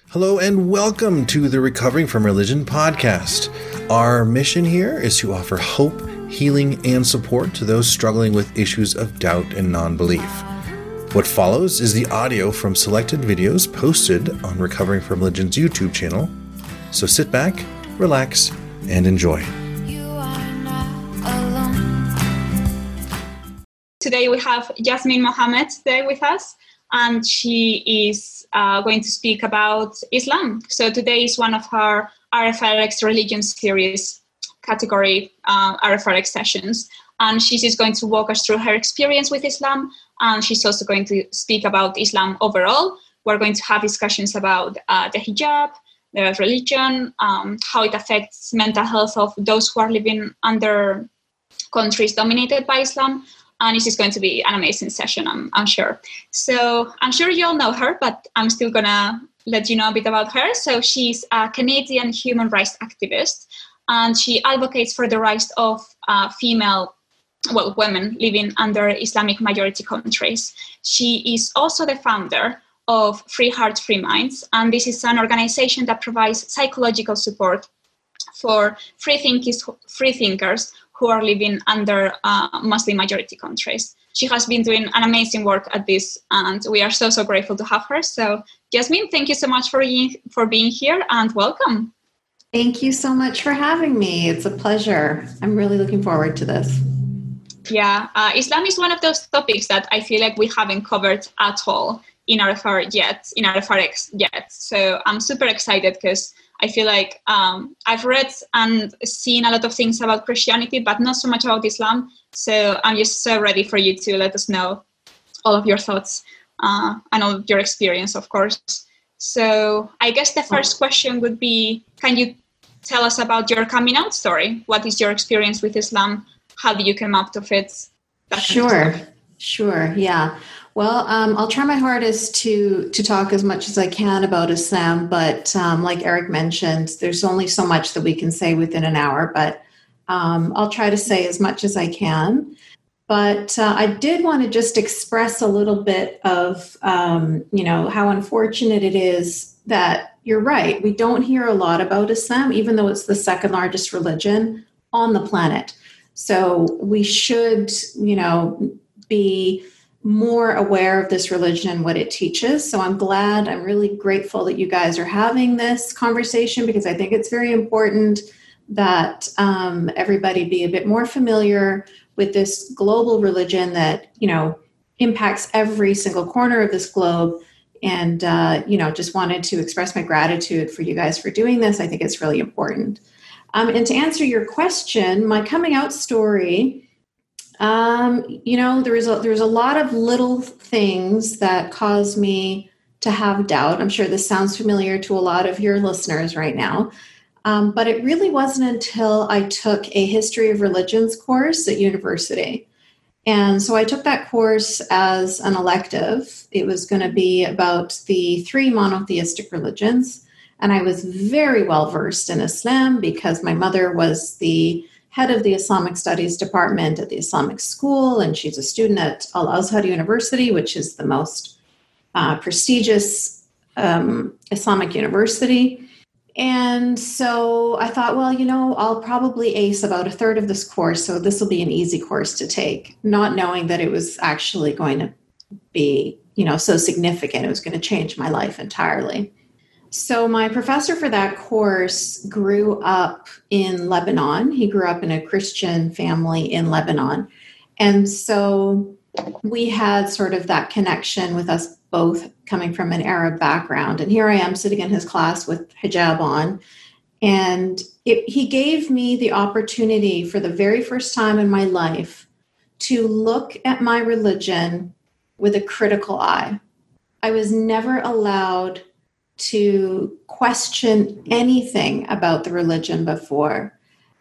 Hello and welcome to the Recovering from Religion podcast. Our mission here is to offer hope, healing, and support to those struggling with issues of doubt and non-belief. What follows is the audio from selected videos posted on Recovering from Religion's YouTube channel. So sit back, relax, and enjoy. Today we have Yasmin Mohammed today with us, and she is going to speak about Islam. So today is one of her RFRX religion series category RFRX sessions, and she's just going to walk us through her experience with Islam, and she's also going to speak about Islam overall. We're going to have discussions about the hijab, the religion, how it affects mental health of those who are living under countries dominated by Islam. And this is going to be an amazing session, I'm sure. So I'm sure you all know her, but I'm still going to let you know a bit about her. So she's a Canadian human rights activist, and she advocates for the rights of women living under Islamic majority countries. She is also the founder of Free Hearts, Free Minds, and this is an organization that provides psychological support for free thinkers who are living under Muslim majority countries. She has been doing an amazing work at this, and we are so grateful to have her. So, Yasmin, thank you so much for being here, and welcome. Thank you so much for having me. It's a pleasure. I'm really looking forward to this. Yeah, Islam is one of those topics that I feel like we haven't covered at all in RFRX yet. So I'm super excited because I feel like I've read and seen a lot of things about Christianity, but not so much about Islam. So I'm just so ready for you to let us know all of your thoughts and all of your experience, of course. So I guess the first question would be, can you tell us about your coming out story? What is your experience with Islam? How did you come up with it? Sure. Yeah. Well, I'll try my hardest to talk as much as I can about Islam, but like Eric mentioned, there's only so much that we can say within an hour, but I'll try to say as much as I can. But I did want to just express a little bit of, how unfortunate it is that you're right. We don't hear a lot about Islam, even though it's the second largest religion on the planet. So we should, be more aware of this religion and what it teaches. So I'm really grateful that you guys are having this conversation, because I think it's very important that everybody be a bit more familiar with this global religion that, impacts every single corner of this globe. And, just wanted to express my gratitude for you guys for doing this. I think it's really important. And to answer your question, my coming out story, there was a lot of little things that caused me to have doubt. I'm sure this sounds familiar to a lot of your listeners right now. But it really wasn't until I took a history of religions course at university. And so I took that course as an elective. It was going to be about the 3 monotheistic religions. And I was very well versed in Islam because my mother was the head of the Islamic Studies department at the Islamic School, and she's a student at Al-Azhar University, which is the most prestigious Islamic university. And so I thought, I'll probably ace about a third of this course, so this will be an easy course to take, not knowing that it was actually going to be, so significant. It was going to change my life entirely. So my professor for that course grew up in Lebanon. He grew up in a Christian family in Lebanon. And so we had sort of that connection with us both coming from an Arab background. And here I am sitting in his class with hijab on. And he gave me the opportunity for the very first time in my life to look at my religion with a critical eye. I was never allowed to question anything about the religion before.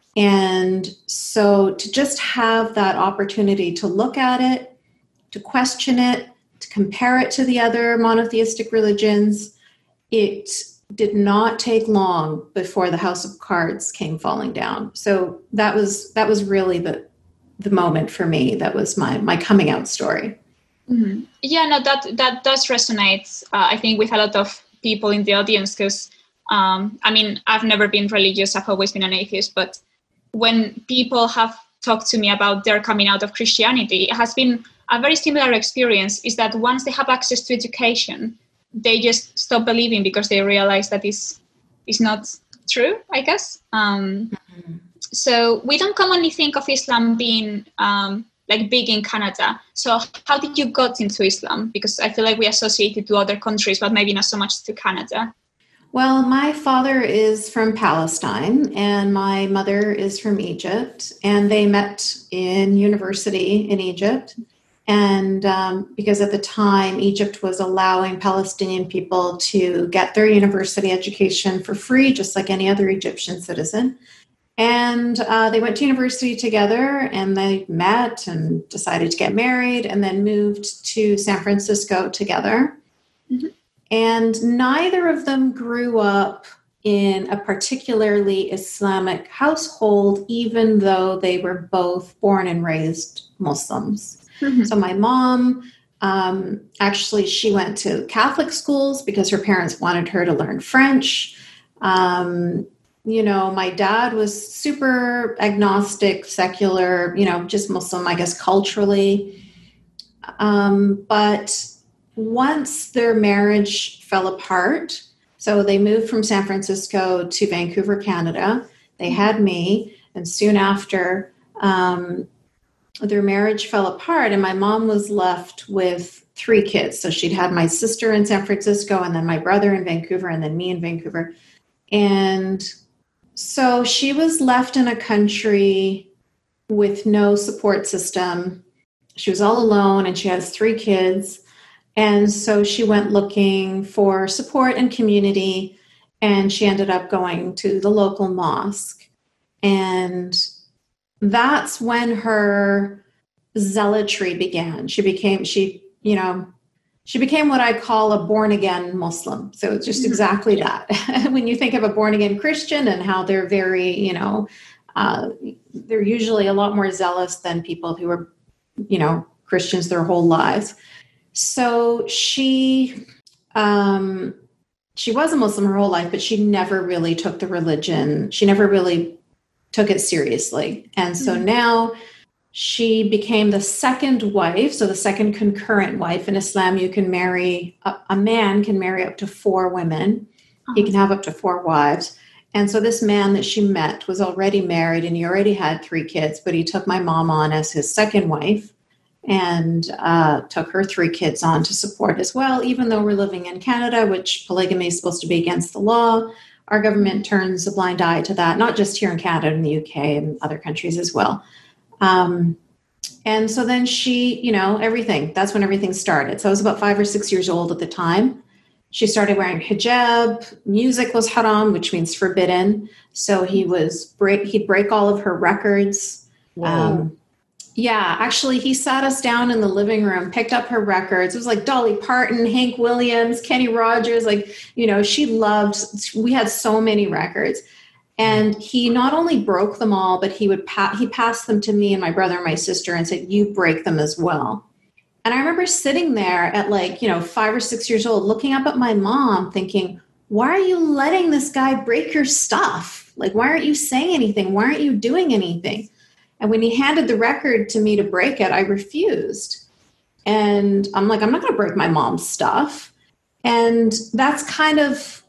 And so to just have that opportunity to look at it, to question it, to compare it to the other monotheistic religions, it did not take long before the house of cards came falling down. So that was really the moment for me. That was my coming out story. Mm-hmm. Yeah, no, that does resonate, I think, with a lot of people in the audience, because I mean, I've never been religious. I've always been an atheist. But when people have talked to me about their coming out of Christianity, it has been a very similar experience, is that once they have access to education, they just stop believing because they realize that is not true, I guess. So we don't commonly think of Islam being like big in Canada. So how did you got into Islam? Because I feel like we associate it to other countries, but maybe not so much to Canada. Well, my father is from Palestine and my mother is from Egypt, and they met in university in Egypt. And because at the time, Egypt was allowing Palestinian people to get their university education for free, just like any other Egyptian citizen. And they went to university together, and they met and decided to get married, and then moved to San Francisco together. Mm-hmm. And neither of them grew up in a particularly Islamic household, even though they were both born and raised Muslims. Mm-hmm. So my mom, actually, she went to Catholic schools because her parents wanted her to learn French. My dad was super agnostic, secular, just Muslim, I guess, culturally. But once their marriage fell apart, so they moved from San Francisco to Vancouver, Canada. They had me, and soon after, their marriage fell apart, and my mom was left with 3 kids. So she'd had my sister in San Francisco, and then my brother in Vancouver, and then me in Vancouver. And so she was left in a country with no support system. She was all alone, and she has 3 kids. And so she went looking for support and community, and she ended up going to the local mosque. And that's when her zealotry began. She became what I call a born-again Muslim. So it's just exactly that. When you think of a born-again Christian and how they're very, they're usually a lot more zealous than people who are, Christians their whole lives. So she was a Muslim her whole life, but she never really took the religion. She never really took it seriously. And so now she became the second wife. So the second concurrent wife in Islam, you can marry, a man can marry up to 4 women. He can have up to 4 wives. And so this man that she met was already married, and he already had 3 kids, but he took my mom on as his second wife and took her 3 kids on to support as well. Even though we're living in Canada, which polygamy is supposed to be against the law, our government turns a blind eye to that, not just here in Canada, in the UK and other countries as well. And so then she, everything, that's when everything started. So I was about 5 or 6 years old at the time. She started wearing hijab. Music was haram, which means forbidden. So he'd break all of her records. Actually, he sat us down in the living room, picked up her records. It was like Dolly Parton, Hank Williams, Kenny Rogers. She loved, we had so many records. And he not only broke them all, but he passed them to me and my brother and my sister and said, "You break them as well." And I remember sitting there at 5 or 6 years old, looking up at my mom thinking, why are you letting this guy break your stuff? Why aren't you saying anything? Why aren't you doing anything? And when he handed the record to me to break it, I refused. And I'm like, I'm not going to break my mom's stuff. And that's kind of,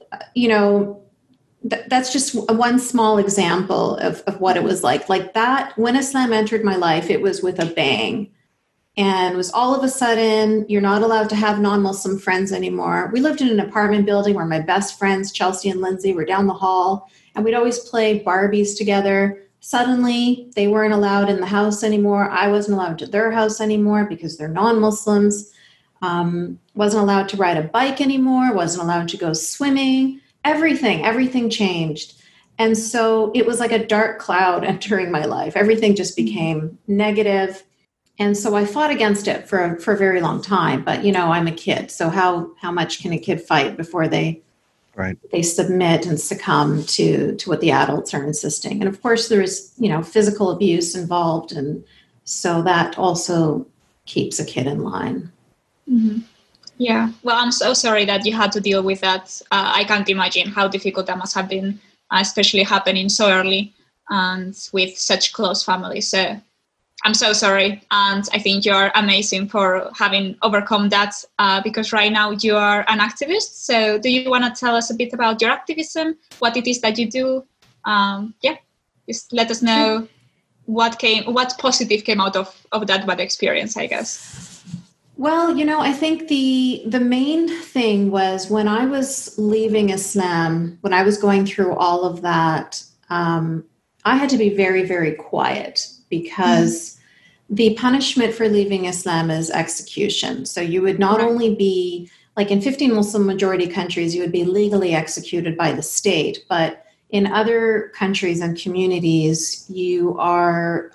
that's just one small example of what it was like. Like that, when Islam entered my life, it was with a bang. And it was all of a sudden, you're not allowed to have non-Muslim friends anymore. We lived in an apartment building where my best friends, Chelsea and Lindsay, were down the hall. And we'd always play Barbies together. Suddenly, they weren't allowed in the house anymore. I wasn't allowed to their house anymore because they're non-Muslims. Wasn't allowed to ride a bike anymore. Wasn't allowed to go swimming. Everything changed. And so it was like a dark cloud entering my life. Everything just became negative. And so I fought against it for a very long time. But, I'm a kid. So how much can a kid fight before they submit and succumb to what the adults are insisting? And of course, there is, physical abuse involved. And so that also keeps a kid in line. Mm-hmm. Yeah. Well, I'm so sorry that you had to deal with that. I can't imagine how difficult that must have been, especially happening so early and with such close family. So I'm so sorry. And I think you're amazing for having overcome that, because right now you are an activist. So do you want to tell us a bit about your activism, what it is that you do? Just let us know what positive came out of that bad experience, I guess. Well, I think the main thing was when I was leaving Islam, when I was going through all of that, I had to be very, very quiet because the punishment for leaving Islam is execution. So you would not only be, like in 15 Muslim majority countries, you would be legally executed by the state, but in other countries and communities, you are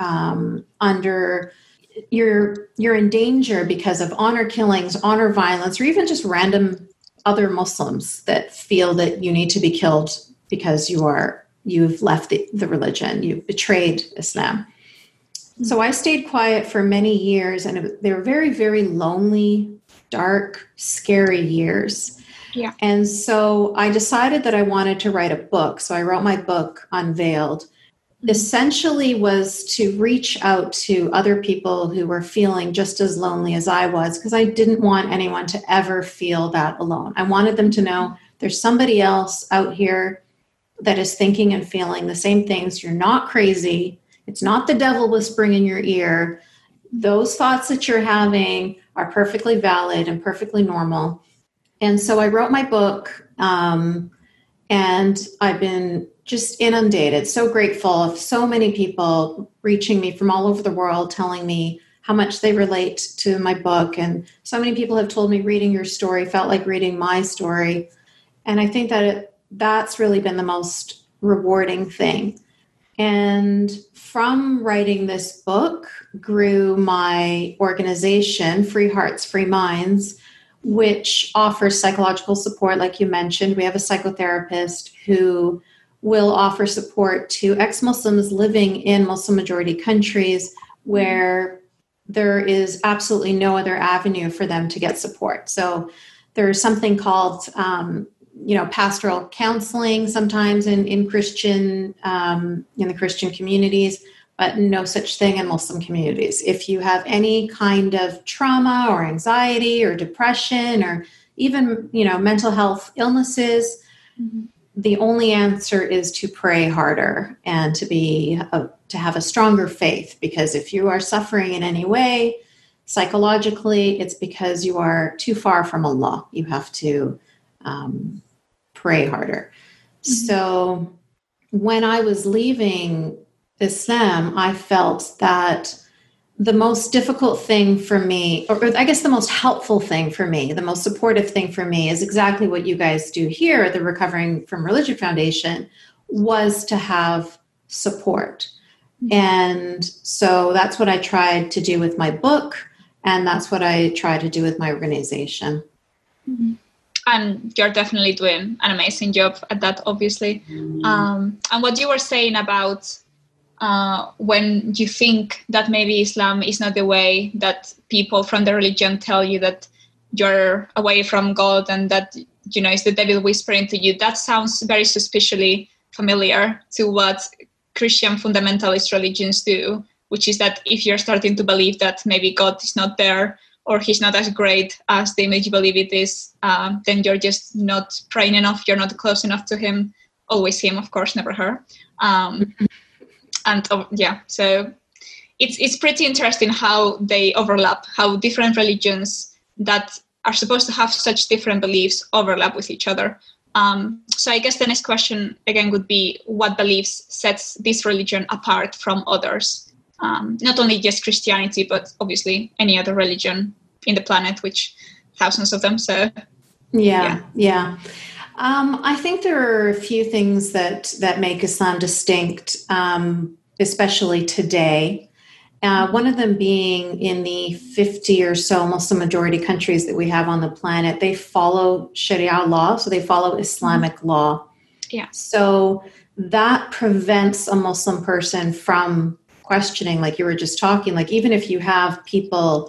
you're in danger because of honor killings, honor violence, or even just random other Muslims that feel that you need to be killed because you've left the religion, you've betrayed Islam. So I stayed quiet for many years, and they were very, very lonely, dark, scary years. Yeah. And so I decided that I wanted to write a book. So I wrote my book, Unveiled. Essentially was to reach out to other people who were feeling just as lonely as I was, because I didn't want anyone to ever feel that alone. I wanted them to know there's somebody else out here that is thinking and feeling the same things. You're not crazy. It's not the devil whispering in your ear. Those thoughts that you're having are perfectly valid and perfectly normal. And so I wrote my book, and I've been just inundated, so grateful of so many people reaching me from all over the world, telling me how much they relate to my book. And so many people have told me reading your story felt like reading my story. And I think that that's really been the most rewarding thing. And from writing this book grew my organization, Free Hearts, Free Minds, which offers psychological support. Like you mentioned, we have a psychotherapist who will offer support to ex-Muslims living in Muslim majority countries where there is absolutely no other avenue for them to get support. So there's something called, pastoral counseling sometimes in Christian, in the Christian communities, but no such thing in Muslim communities. If you have any kind of trauma or anxiety or depression or even, mental health illnesses, the only answer is to pray harder and to have a stronger faith. Because if you are suffering in any way, psychologically, it's because you are too far from Allah. You have to pray harder. So when I was leaving Islam, I felt that the most difficult thing for me, or I guess the most helpful thing for me, the most supportive thing for me is exactly what you guys do here at the Recovering from Religion Foundation, was to have support. And so that's what I tried to do with my book, and that's what I try to do with my organization. And you're definitely doing an amazing job at that, obviously. And what you were saying about when you think that maybe Islam is not the way, that people from the religion tell you that you're away from God and that, it's the devil whispering to you, that sounds very suspiciously familiar to what Christian fundamentalist religions do, which is that if you're starting to believe that maybe God is not there, or he's not as great as the image you believe it is, then you're just not praying enough, you're not close enough to him. Always him, of course, never her. So it's pretty interesting how they overlap, how different religions that are supposed to have such different beliefs overlap with each other. So I guess the next question again would be, what beliefs sets this religion apart from others? Not only just Christianity, but obviously any other religion in the planet, which thousands of them. So yeah. I think there are a few things that make Islam distinct, especially today. One of them being in the 50 or so Muslim majority countries that we have on the planet, they follow Sharia law, so they follow Islamic law. Yeah. So that prevents a Muslim person from questioning, like you were just talking, like even if you have people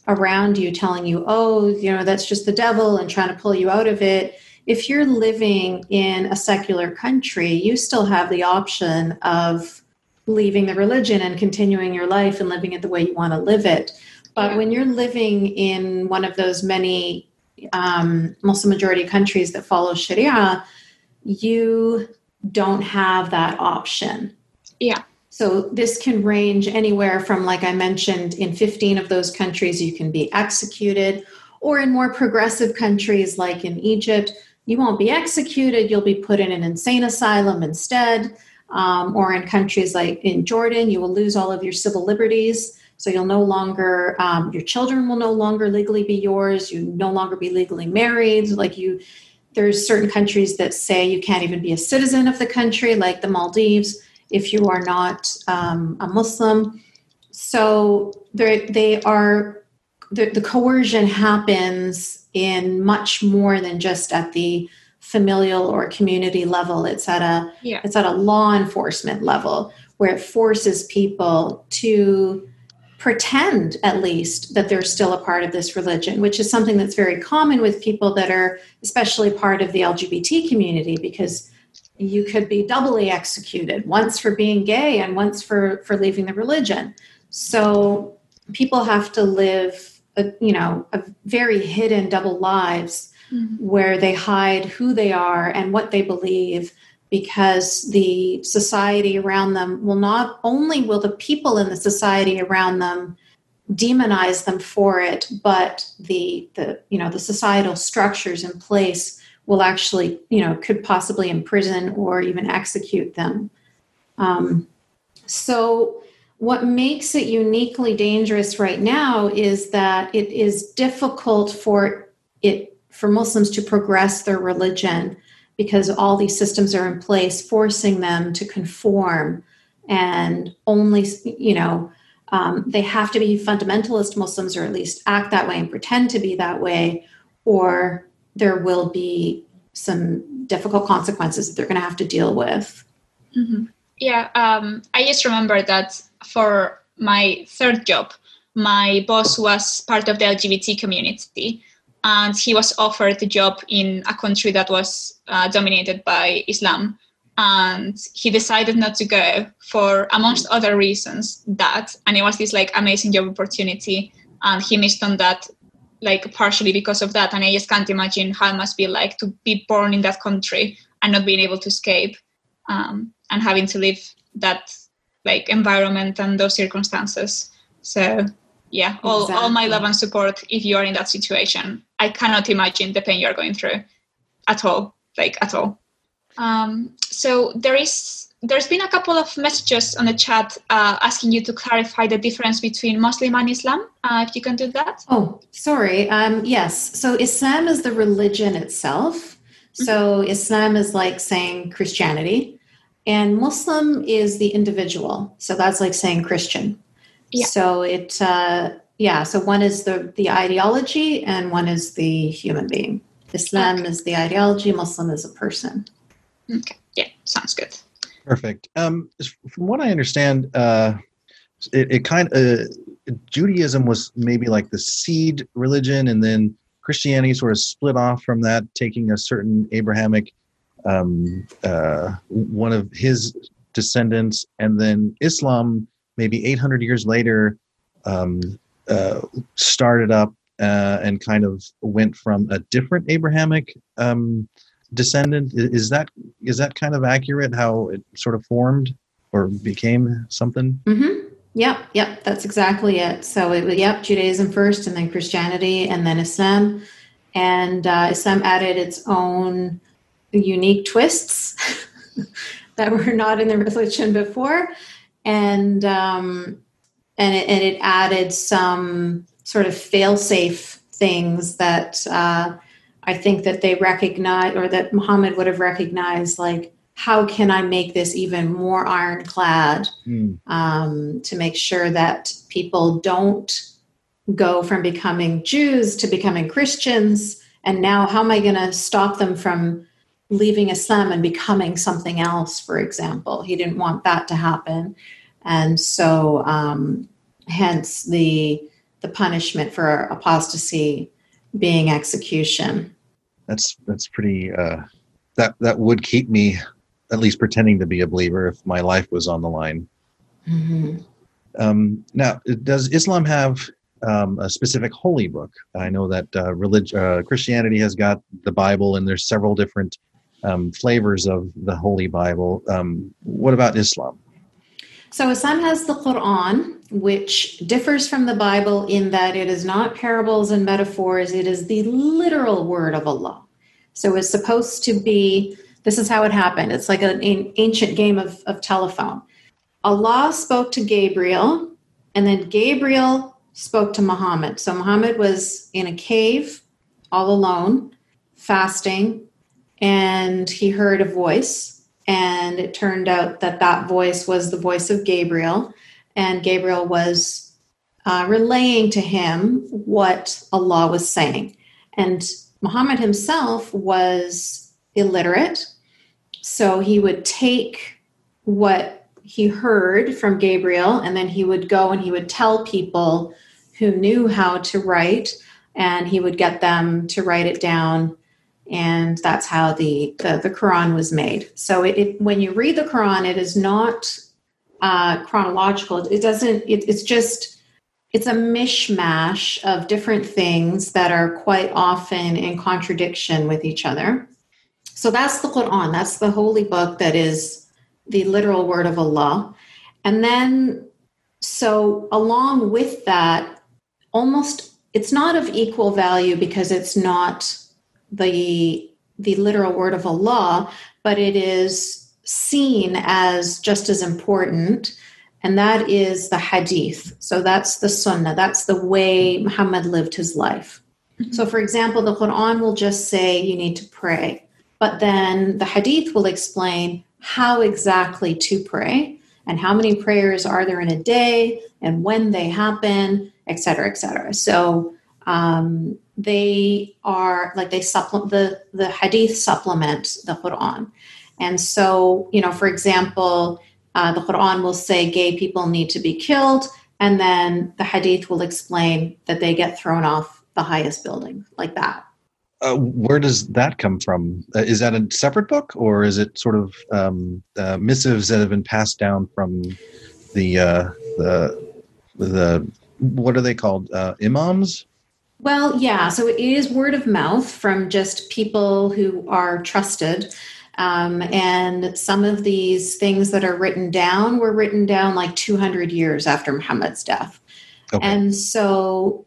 around you telling you, oh, that's just the devil and trying to pull you out of it. If you're living in a secular country, you still have the option of leaving the religion and continuing your life and living it the way you want to live it. But when you're living in one of those many Muslim majority countries that follow Sharia, you don't have that option. Yeah. So this can range anywhere from, like I mentioned, in 15 of those countries, you can be executed, or in more progressive countries like in Egypt, you won't be executed. You'll be put in an insane asylum instead. Or in countries like in Jordan, you will lose all of your civil liberties. So you'll no longer, your children will no longer legally be yours. You no longer be legally married. There's certain countries that say you can't even be a citizen of the country, like the Maldives, if you are not a Muslim. So the coercion happens in much more than just at the familial or community level. It's at a law enforcement level, where it forces people to pretend, at least, that they're still a part of this religion, which is something that's very common with people that are especially part of the LGBT community, because you could be doubly executed, once for being gay and once for leaving the religion. So people have to live a very hidden double lives, where they hide who they are and what they believe, because the society around them not only will the people in the society around them demonize them for it, but the societal structures in place will actually, could possibly imprison or even execute them. So what makes it uniquely dangerous right now is that it is difficult for Muslims to progress their religion, because all these systems are in place forcing them to conform, and only, they have to be fundamentalist Muslims, or at least act that way and pretend to be that way, or there will be some difficult consequences that they're going to have to deal with. Mm-hmm. Yeah, I just remember that for my third job, my boss was part of the LGBT community, and he was offered a job in a country that was dominated by Islam. And he decided not to go for, amongst other reasons, and it was this amazing job opportunity, and he missed on that partially because of that. And I just can't imagine how it must be like to be born in that country and not being able to escape, and having to live that environment and those circumstances. So yeah, all my love and support if you are in that situation. I cannot imagine the pain you're going through at all, at all. So there's been a couple of messages on the chat asking you to clarify the difference between Muslim and Islam. If you can do that. Oh, sorry. Yes. So Islam is the religion itself. So Islam is like saying Christianity, and Muslim is the individual. So that's like saying Christian. Yeah. So so one is the ideology and one is the human being. Islam is the ideology, Muslim is a person. Okay. Yeah, sounds good. Perfect. From what I understand, it kind of Judaism was maybe like the seed religion, and then Christianity sort of split off from that, taking a certain Abrahamic one of his descendants, and then Islam maybe 800 years later started up and kind of went from a different Abrahamic descendant. Is that kind of accurate, how it sort of formed or became something? Mm-hmm. Yep, that's exactly it. So Judaism first, and then Christianity, and then Islam. And Islam added its own unique twists that were not in the religion before, and it added some sort of fail-safe things that I think that they recognize, or that Muhammad would have recognized, like, how can I make this even more ironclad to make sure that people don't go from becoming Jews to becoming Christians? And now how am I going to stop them from leaving Islam and becoming something else, for example? He didn't want that to happen. And so hence the the punishment for apostasy being execution. That's pretty. That would keep me at least pretending to be a believer if my life was on the line. Mm-hmm. Now, does Islam have a specific holy book? I know that Christianity has got the Bible, and there's several different flavors of the Holy Bible. What about Islam? So Islam has the Quran, which differs from the Bible in that it is not parables and metaphors. It is the literal word of Allah. So it's supposed to be, this is how it happened. It's like an ancient game of telephone. Allah spoke to Gabriel, and then Gabriel spoke to Muhammad. So Muhammad was in a cave all alone, fasting, and he heard a voice. And it turned out that voice was the voice of Gabriel. And Gabriel was relaying to him what Allah was saying. And Muhammad himself was illiterate. So he would take what he heard from Gabriel, and then he would go and he would tell people who knew how to write, and he would get them to write it down. And that's how the Quran was made. So when you read the Quran, it is not chronological. It's a mishmash of different things that are quite often in contradiction with each other. So that's the Quran. That's the holy book that is the literal word of Allah. And then, so along with that, it's not of equal value because it's not the literal word of Allah, but it is seen as just as important, and that is the hadith. So that's the sunnah. That's the way Muhammad lived his life. Mm-hmm. So for example, the Quran will just say you need to pray, but then the hadith will explain how exactly to pray and how many prayers are there in a day and when they happen, et cetera, et cetera. So they are like they supplement the hadith supplement the Quran. And so, for example, the Quran will say gay people need to be killed, and then the hadith will explain that they get thrown off the highest building, like that. Where does that come from? Is that a separate book, or is it sort of missives that have been passed down from the what are they called? Imams? Well, yeah. So it is word of mouth from just people who are trusted. And some of these things that are written down were written down like 200 years after Muhammad's death. Okay. And so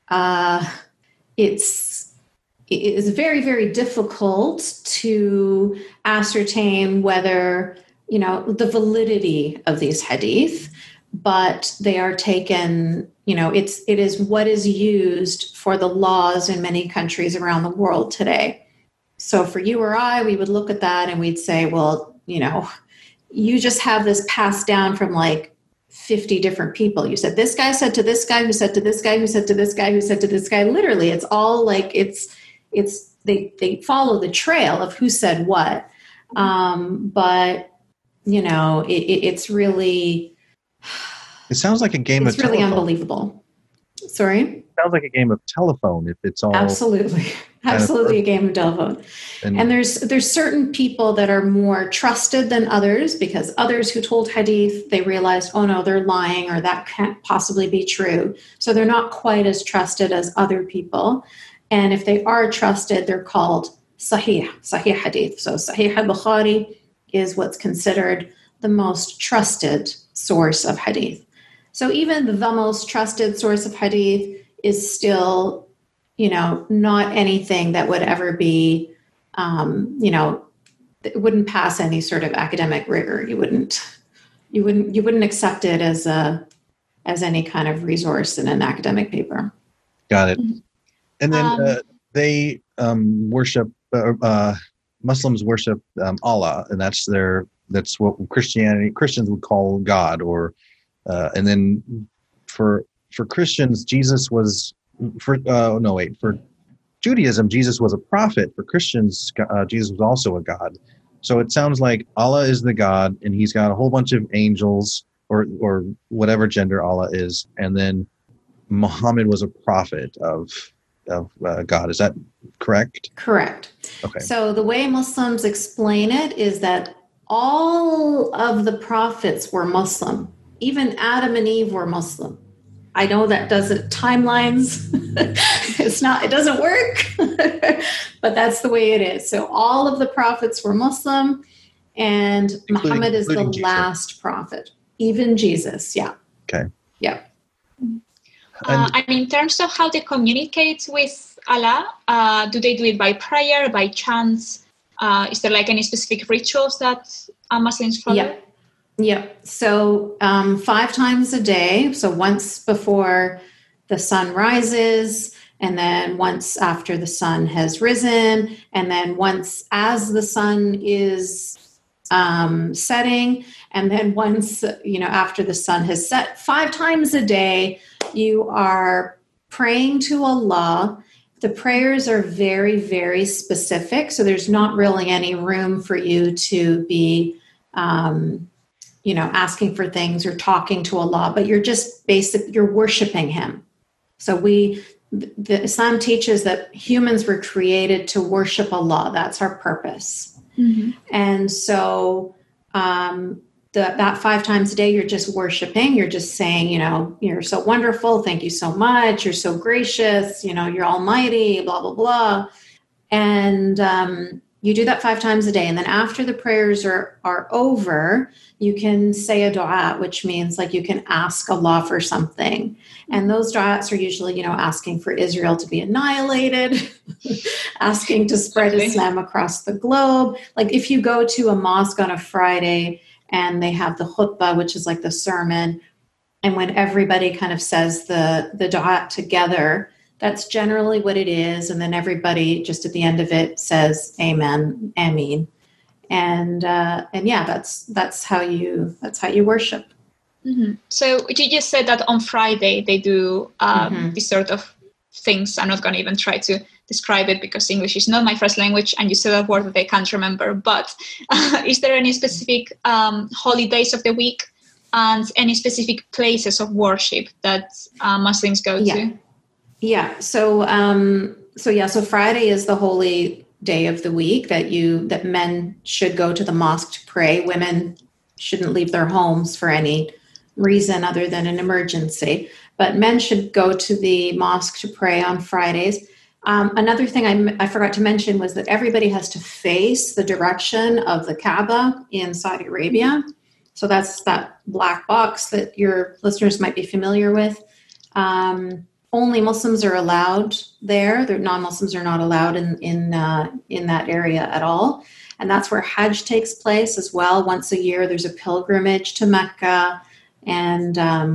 it is very, very difficult to ascertain whether, the validity of these hadith, but they are taken, it is what is used for the laws in many countries around the world today. So for you or I, we would look at that and we'd say, well, you just have this passed down from like 50 different people. You said this guy said to this guy, who said to this guy, who said to this guy, who said to this guy. Literally, it's all like they follow the trail of who said what. But it's really. It sounds like a game of telephone. It's really unbelievable. Sorry? It sounds like a game of telephone if it's all... Absolutely a game of telephone. And there's certain people that are more trusted than others, because others who told hadith, they realized, oh no, they're lying, or that can't possibly be true. So they're not quite as trusted as other people. And if they are trusted, they're called sahih hadith. So Sahih al-Bukhari is what's considered the most trusted source of hadith. So even the most trusted source of hadith is still, not anything that would ever be, it wouldn't pass any sort of academic rigor. You wouldn't accept it as any kind of resource in an academic paper. Got it. And then they worship, Muslims worship Allah, and that's what Christians would call God, or and then for Christians, Jesus was for Judaism, Jesus was a prophet. For Christians, Jesus was also a God. So it sounds like Allah is the God, and he's got a whole bunch of angels or whatever gender Allah is, and then Muhammad was a prophet of God. Is that correct? Correct. Okay. So the way Muslims explain it is that all of the prophets were Muslim. Even Adam and Eve were Muslim. I know that doesn't timelines. It doesn't work, but that's the way it is. So all of the prophets were Muslim, and Muhammad is the last prophet. Even Jesus. Yeah. Okay. Yeah. And in terms of how they communicate with Allah, do they do it by prayer, by chants? Is there like any specific rituals that Muslims follow? Yeah. So 5 times a day. So once before the sun rises, and then once after the sun has risen, and then once as the sun is setting, and then once, after the sun has set. 5 times a day, you are praying to Allah. The prayers are very, very specific. So there's not really any room for you to be, asking for things or talking to Allah, but you're just you're worshiping Him. So the Islam teaches that humans were created to worship Allah. That's our purpose. Mm-hmm. And so that 5 times a day, you're just worshiping. You're just saying, you're so wonderful. Thank you so much. You're so gracious. You're almighty, blah, blah, blah. And you do that 5 times a day. And then after the prayers are over, you can say a dua, which means like you can ask Allah for something. And those du'as are usually, asking for Israel to be annihilated, asking to spread Islam across the globe. Like if you go to a mosque on a Friday and they have the khutbah, which is like the sermon, and when everybody kind of says the du'a together, that's generally what it is. And then everybody just at the end of it says amen, ameen. And yeah, that's how you worship. Mm-hmm. So you just said that on Friday they do these sort of things. I'm not going to even try to describe it because English is not my first language, and you said a word that I can't remember. But is there any specific holidays of the week and any specific places of worship that Muslims go to? Yeah. So Friday is the holy day of the week that men should go to the mosque to pray. Women shouldn't leave their homes for any reason other than an emergency, but men should go to the mosque to pray on Fridays. Another thing I forgot to mention was that everybody has to face the direction of the Kaaba in Saudi Arabia. So that's that black box that your listeners might be familiar with. Only Muslims are allowed there. The non-Muslims are not allowed in that area at all. And that's where Hajj takes place as well. Once a year, there's a pilgrimage to Mecca. And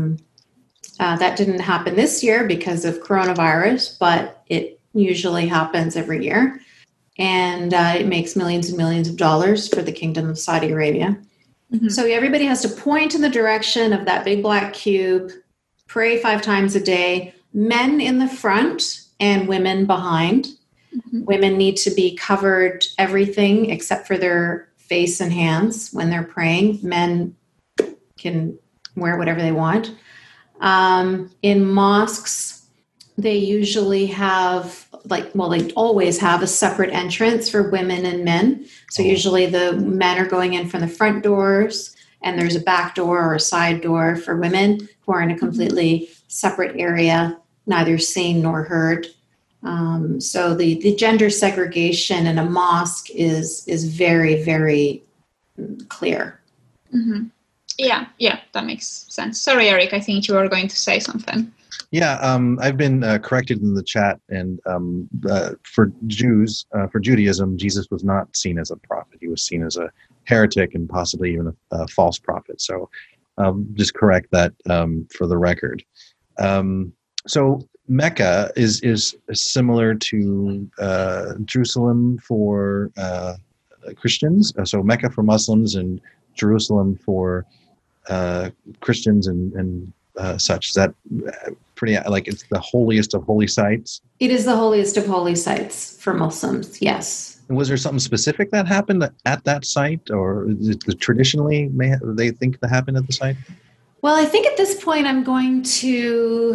that didn't happen this year because of coronavirus, but it usually happens every year. And it makes millions and millions of dollars for the Kingdom of Saudi Arabia. Mm-hmm. So everybody has to point in the direction of that big black cube, pray 5 times a day, men in the front and women behind. Mm-hmm. Women need to be covered everything except for their face and hands when they're praying. Men can wear whatever they want. In mosques, they usually have they always have a separate entrance for women and men. So usually the men are going in from the front doors, and there's a back door or a side door for women who are in a completely separate area, neither seen nor heard. So the gender segregation in a mosque is very, very clear. Mm-hmm. Yeah, that makes sense. Sorry, Eric, I think you were going to say something. Yeah, I've been corrected in the chat, and for Jews, for Judaism, Jesus was not seen as a prophet. He was seen as a heretic and possibly even a false prophet. So just correct that for the record. So Mecca is similar to Jerusalem for Christians. So Mecca for Muslims and Jerusalem for Christians and such. Is that pretty, like, it's the holiest of holy sites? It is the holiest of holy sites for Muslims, yes. And was there something specific that happened at that site, or is it traditionally they think that happened at the site? Well, I think at this point I'm going to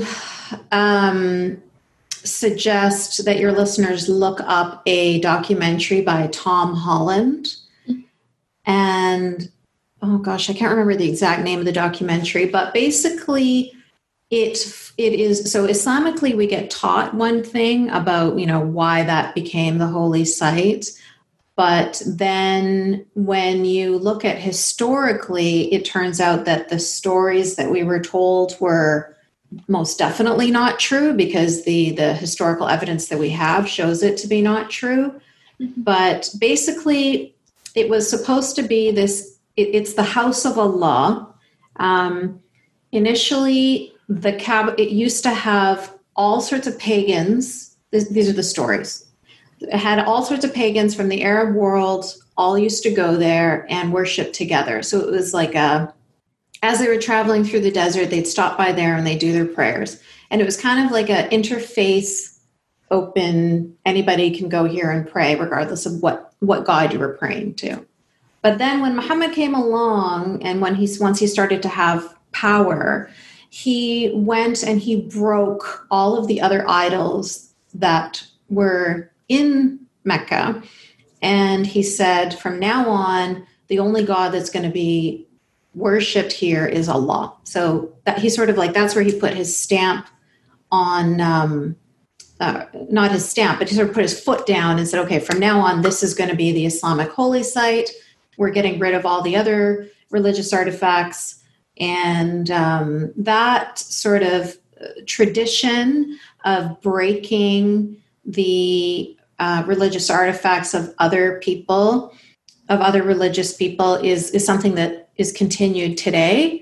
suggest that your listeners look up a documentary by Tom Holland. And, oh gosh, I can't remember the exact name of the documentary, but basically it is, so Islamically we get taught one thing about, why that became the holy site. But then when you look at historically, it turns out that the stories that we were told were most definitely not true, because the historical evidence that we have shows it to be not true. Mm-hmm. But basically, it was supposed to be this, it's the house of Allah. Initially, it used to have all sorts of pagans. These are the stories. It had all sorts of pagans from the Arab world, all used to go there and worship together. So it was like as they were traveling through the desert, they'd stop by there and they'd do their prayers. And it was kind of like an interfaith, open, anybody can go here and pray regardless of what God you were praying to. But then when Muhammad came along, and once he started to have power, he went and he broke all of the other idols that were in Mecca. And he said, from now on, the only God that's going to be worshipped here is Allah. So that he sort of like, that's where he put his stamp on, not his stamp, but he sort of put his foot down and said, okay, from now on, this is going to be the Islamic holy site. We're getting rid of all the other religious artifacts. And that sort of tradition of breaking the religious artifacts of other people, of other religious people, is something that is continued today.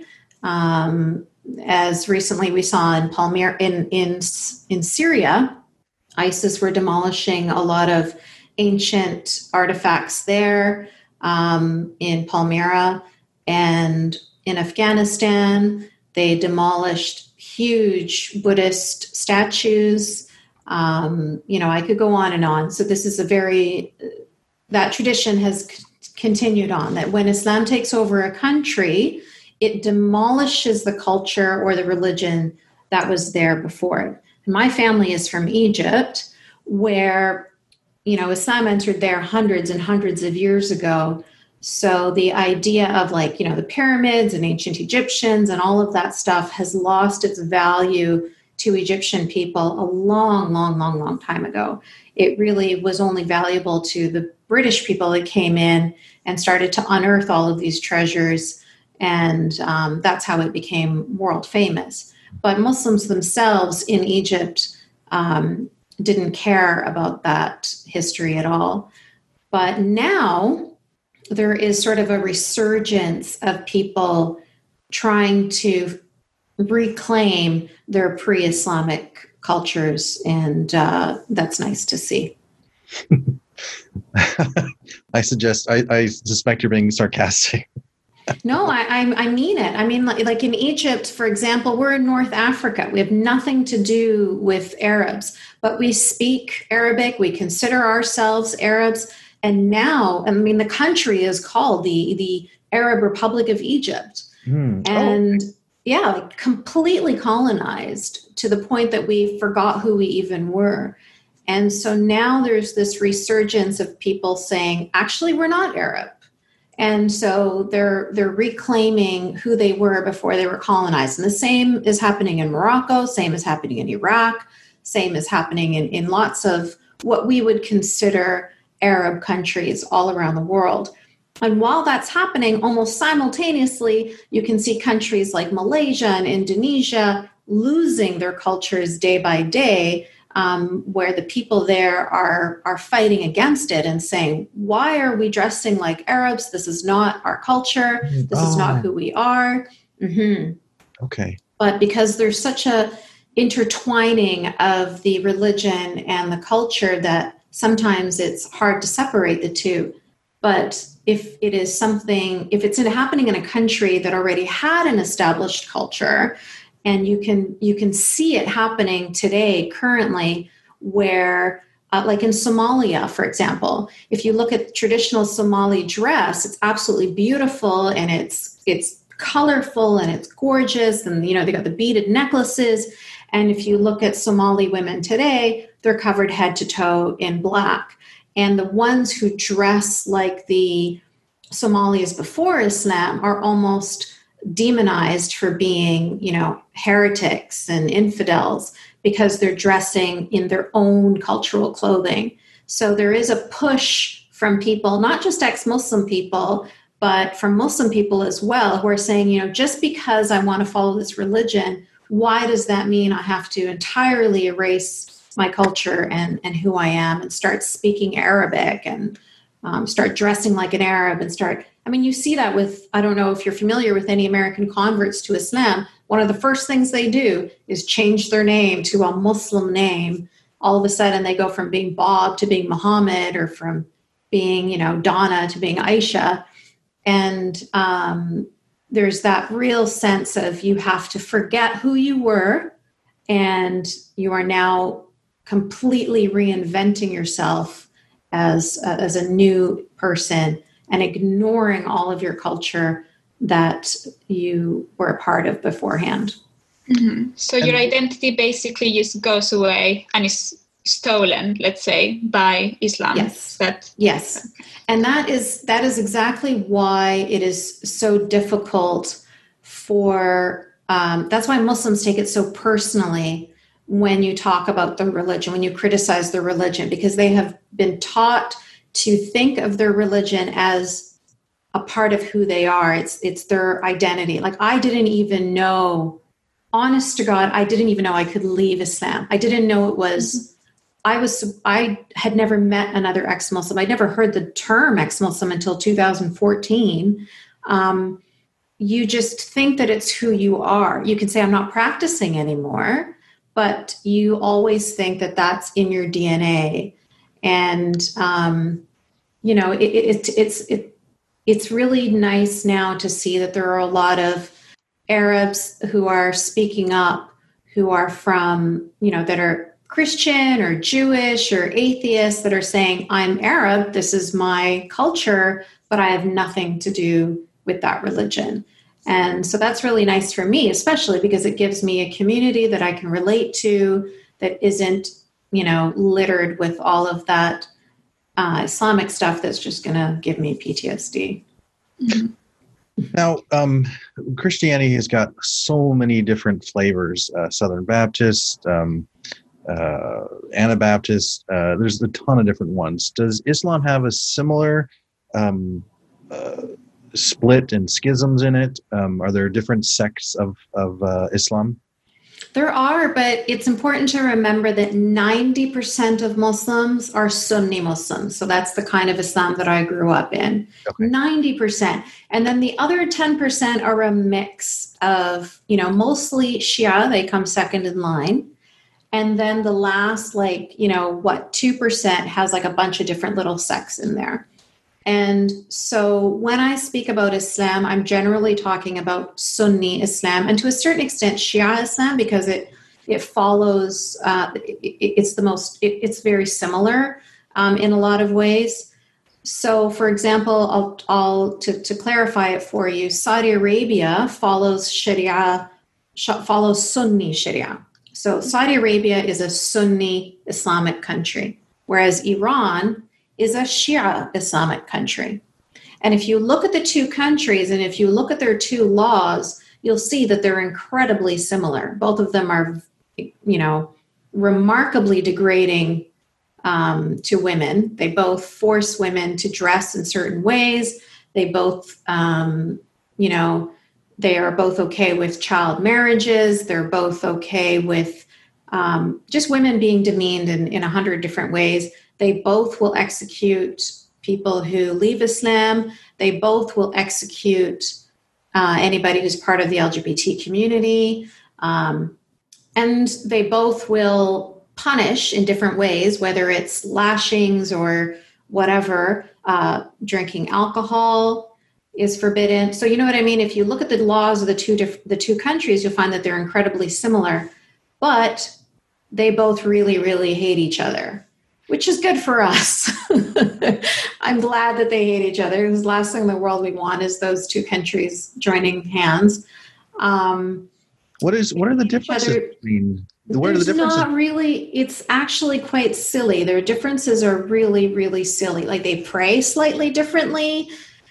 As recently we saw in Palmyra, in Syria, ISIS were demolishing a lot of ancient artifacts there in Palmyra, and in Afghanistan, they demolished huge Buddhist statues. I could go on and on. So this is that tradition has continued on, that when Islam takes over a country, it demolishes the culture or the religion that was there before it. My family is from Egypt, where, Islam entered there hundreds and hundreds of years ago. So the idea of the pyramids and ancient Egyptians and all of that stuff has lost its value to Egyptian people a long, long, long, long time ago. It really was only valuable to the British people that came in and started to unearth all of these treasures. And that's how it became world famous. But Muslims themselves in Egypt didn't care about that history at all. But now there is sort of a resurgence of people trying to reclaim their pre-Islamic cultures, and that's nice to see. I suspect you're being sarcastic. No, I mean it. I mean, like in Egypt, for example, we're in North Africa. We have nothing to do with Arabs, but we speak Arabic. We consider ourselves Arabs. And now, the country is called the Arab Republic of Egypt. And completely colonized to the point that we forgot who we even were. And so now there's this resurgence of people saying, actually, we're not Arab. And so they're reclaiming who they were before they were colonized. And the same is happening in Morocco, same is happening in Iraq, same is happening in lots of what we would consider Arab countries all around the world. And while that's happening, almost simultaneously, you can see countries like Malaysia and Indonesia losing their cultures day by day, where the people there are fighting against it and saying, why are we dressing like Arabs? This is not our culture. This is not who we are. Mm-hmm. Okay. But because there's such a intertwining of the religion and the culture that sometimes it's hard to separate the two. But if it's happening in a country that already had an established culture, and you can see it happening today, currently, where, like in Somalia, for example, if you look at traditional Somali dress, it's absolutely beautiful and it's colorful and it's gorgeous, and they got the beaded necklaces. And if you look at Somali women today, they're covered head to toe in black. And the ones who dress like the Somalis before Islam are almost demonized for being, heretics and infidels, because they're dressing in their own cultural clothing. So there is a push from people, not just ex-Muslim people, but from Muslim people as well, who are saying, just because I want to follow this religion, why does that mean I have to entirely erase my culture and who I am, and start speaking Arabic and start dressing like an Arab and you see that with, I don't know if you're familiar with any American converts to Islam. One of the first things they do is change their name to a Muslim name. All of a sudden they go from being Bob to being Muhammad, or from being, Donna to being Aisha. And there's that real sense of you have to forget who you were, and you are now completely reinventing yourself as a new person, and ignoring all of your culture that you were a part of beforehand. Mm-hmm. So your identity basically just goes away and is stolen, let's say, by Islam. Yes. Yes. And that is exactly why it is so difficult for, that's why Muslims take it so personally when you talk about the religion, when you criticize the religion, because they have been taught to think of their religion as a part of who they are. It's their identity. Like, I didn't even know, honest to God, I didn't even know I could leave Islam. I didn't know it was, I had never met another ex-Muslim. I'd never heard the term ex-Muslim until 2014. You just think that it's who you are. You can say, I'm not practicing anymore, but you always think that that's in your DNA. And, it's really nice now to see that there are a lot of Arabs who are speaking up, who are from, that are Christian or Jewish or atheists, that are saying, I'm Arab, this is my culture, but I have nothing to do with that religion. And so that's really nice for me, especially because it gives me a community that I can relate to, that isn't, littered with all of that Islamic stuff that's just going to give me PTSD. Mm-hmm. Now, Christianity has got so many different flavors, Southern Baptist, Anabaptist, there's a ton of different ones. Does Islam have a similar split and schisms in it? Are there different sects of Islam? There are, but it's important to remember that 90% of Muslims are Sunni Muslims. So that's the kind of Islam that I grew up in. Okay. 90%. And then the other 10% are a mix of, mostly Shia. They come second in line. And then the last, 2% has like a bunch of different little sects in there. And so when I speak about Islam, I'm generally talking about Sunni Islam, and to a certain extent Shia Islam, because it follows, it's very similar in a lot of ways. So for example, to clarify it for you, Saudi Arabia follows Sunni Sharia. So Saudi Arabia is a Sunni Islamic country, whereas Iran is a Shia Islamic country. And if you look at the two countries and if you look at their two laws, you'll see that they're incredibly similar. Both of them are, remarkably degrading to women. They both force women to dress in certain ways. They both, they are both okay with child marriages. They're both okay with just women being demeaned in 100 different ways. They both will execute people who leave Islam. They both will execute anybody who's part of the LGBT community. And they both will punish in different ways, whether it's lashings or whatever. Drinking alcohol is forbidden. So you know what I mean? If you look at the laws of the two countries, you'll find that they're incredibly similar. But they both really, really hate each other. which is good for us. I'm glad that they hate each other, because the last thing in the world we want is those two countries joining hands. What are the differences between? What are the differences? Not really. It's actually quite silly. Their differences are really, really silly. Like, they pray slightly differently.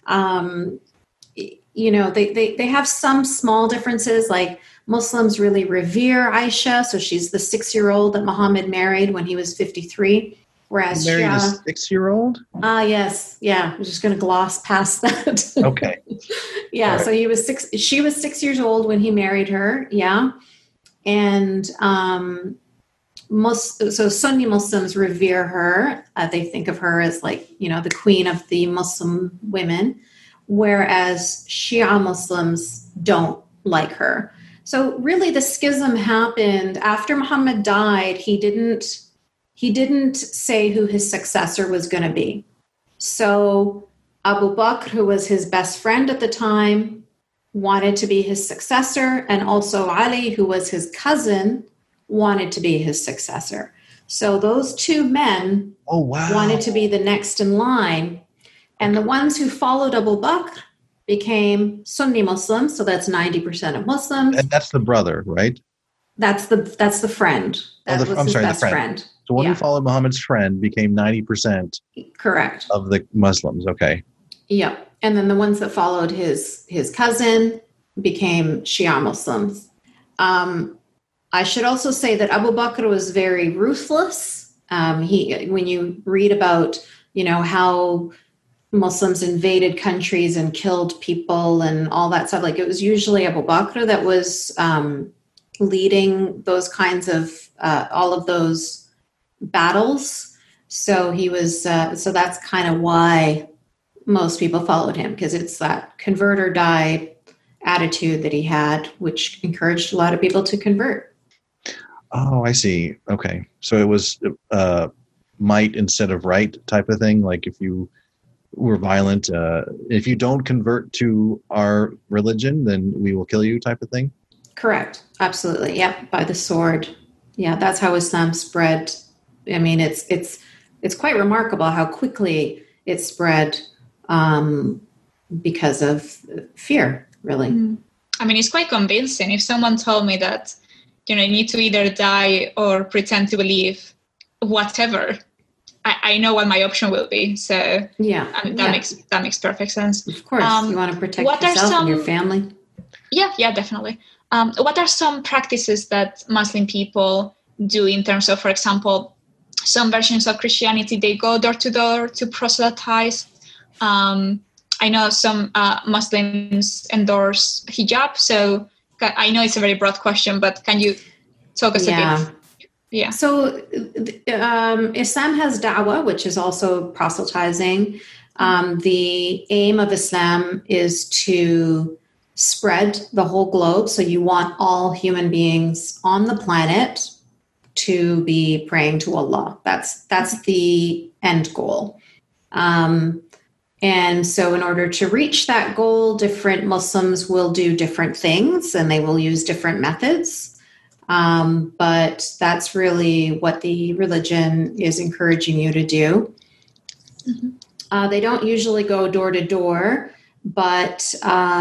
They have some small differences. Like, Muslims really revere Aisha, so she's the 6-year-old that Muhammad married when he was 53. Whereas he married a 6-year-old? Yes. Yeah. I'm just going to gloss past that. Okay. Yeah. Right. So she was 6 years old when he married her. Yeah. And so Sunni Muslims revere her. They think of her as, like, the queen of the Muslim women, whereas Shia Muslims don't like her. So really the schism happened after Muhammad died. He didn't say who his successor was going to be. So Abu Bakr, who was his best friend at the time, wanted to be his successor, and also Ali, who was his cousin, wanted to be his successor. So those two men wanted to be the next in line. And the ones who followed Abu Bakr became Sunni Muslims. So that's 90% of Muslims. And that's the brother, right? That's the friend. That was his best friend. So one who followed Muhammad's friend became 90% correct of the Muslims. Okay. Yeah. And then the ones that followed his cousin became Shia Muslims. I should also say that Abu Bakr was very ruthless. When you read about, how Muslims invaded countries and killed people and all that stuff, like, it was usually Abu Bakr that was leading those kinds of all of those battles. So he was. So that's kind of why most people followed him, because it's that convert or die attitude that he had, which encouraged a lot of people to convert. Oh, I see. Okay, so it was might instead of right type of thing. Like, if you were violent, if you don't convert to our religion, then we will kill you type of thing. Correct. Absolutely. Yep. By the sword. Yeah. That's how Islam spread. I mean, it's quite remarkable how quickly it spread because of fear, really. I mean, it's quite convincing. If someone told me that, you need to either die or pretend to believe whatever, I know what my option will be. So yeah, that makes perfect sense. Of course, you want to protect yourself and your family. Yeah, definitely. What are some practices that Muslim people do in terms of, for example, some versions of Christianity, they go door to door to proselytize? I know some Muslims endorse hijab. So I know it's a very broad question, but can you talk us a bit? Yeah. So Islam has da'wah, which is also proselytizing. The aim of Islam is to spread the whole globe. So you want all human beings on the planet to be praying to Allah. That's the end goal. And so in order to reach that goal, different Muslims will do different things and they will use different methods. But that's really what the religion is encouraging you to do. Mm-hmm. They don't usually go door to door, but,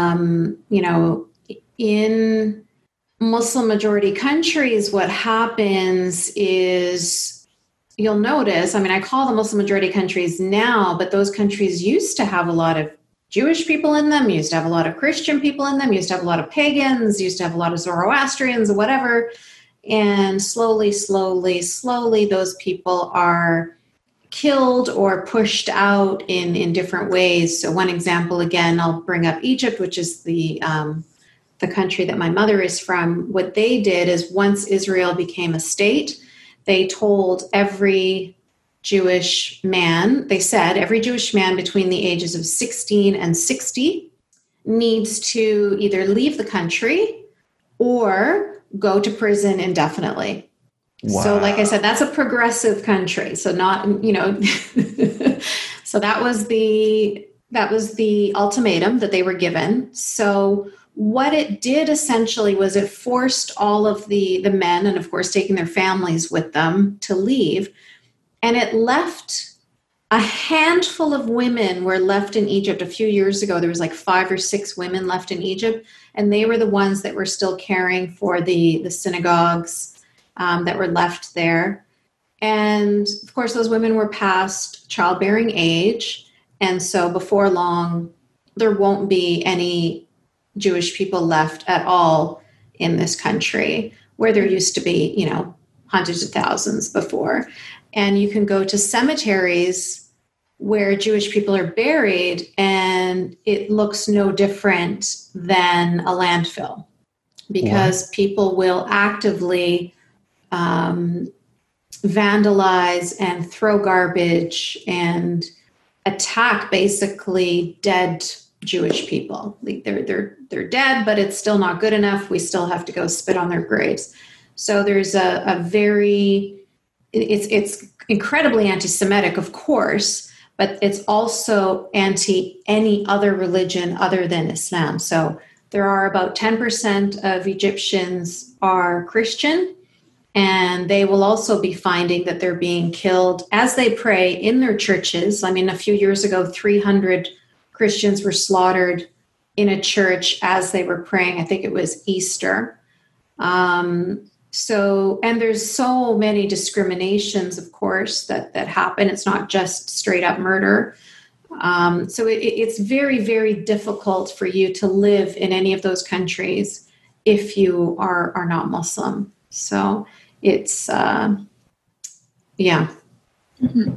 in Muslim majority countries, what happens is you'll notice, I call them Muslim majority countries now, but those countries used to have a lot of Jewish people in them, used to have a lot of Christian people in them, used to have a lot of pagans, used to have a lot of Zoroastrians, whatever. And slowly, those people are killed or pushed out in different ways. So one example, again, I'll bring up Egypt, which is the country that my mother is from. What they did is once Israel became a state, they told every Jewish man, they said every Jewish man between the ages of 16 and 60 needs to either leave the country or go to prison indefinitely. Wow. So like I said, that's a progressive country. So not, so that was the ultimatum that they were given. So what it did essentially was it forced all of the men, and of course taking their families with them, to leave. And it left a handful of women were left in Egypt. A few years ago, there was like 5 or 6 women left in Egypt, and they were the ones that were still caring for the synagogues that were left there. And of course, those women were past childbearing age. And so before long, there won't be any Jewish people left at all in this country, where there used to be, hundreds of thousands before. And you can go to cemeteries where Jewish people are buried, and it looks no different than a landfill, because people will actively vandalize and throw garbage and attack basically dead Jewish people. Like they're dead, but it's still not good enough. We still have to go spit on their graves. So there's it's incredibly anti-Semitic, of course, but it's also anti any other religion other than Islam. So there are about 10% of Egyptians are Christian, and they will also be finding that they're being killed as they pray in their churches. I mean, a few years ago, 300 Christians were slaughtered in a church as they were praying. I think it was Easter. And there's so many discriminations, of course, that happen. It's not just straight up murder. So it's very, very difficult for you to live in any of those countries if you are not Muslim. So it's, yeah. Mm-hmm.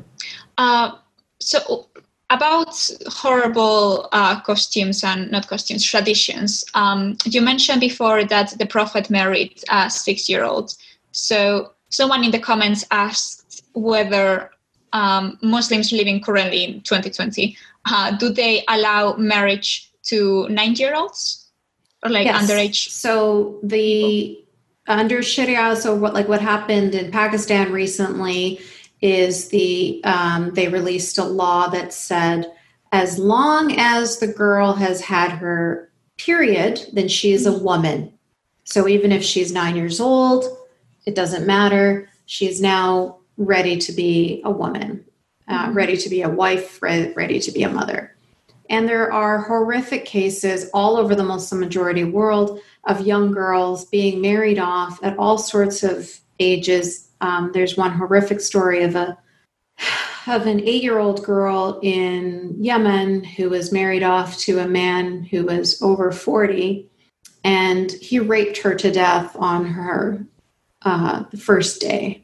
So about horrible costumes and not costumes, traditions. You mentioned before that the Prophet married a 6-year-old. So someone in the comments asked whether Muslims living currently in 2020, do they allow marriage to 9-year-olds or like underage? So under Sharia, so what happened in Pakistan recently is they released a law that said as long as the girl has had her period, then she is a woman. So even if she's 9 years old, it doesn't matter. She's now ready to be a woman, ready to be a wife, ready to be a mother. And there are horrific cases all over the Muslim majority world of young girls being married off at all sorts of ages. There's one horrific story of an 8-year-old girl in Yemen who was married off to a man who was over 40, and he raped her to death on her first day.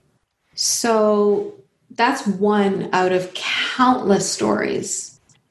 So that's one out of countless stories.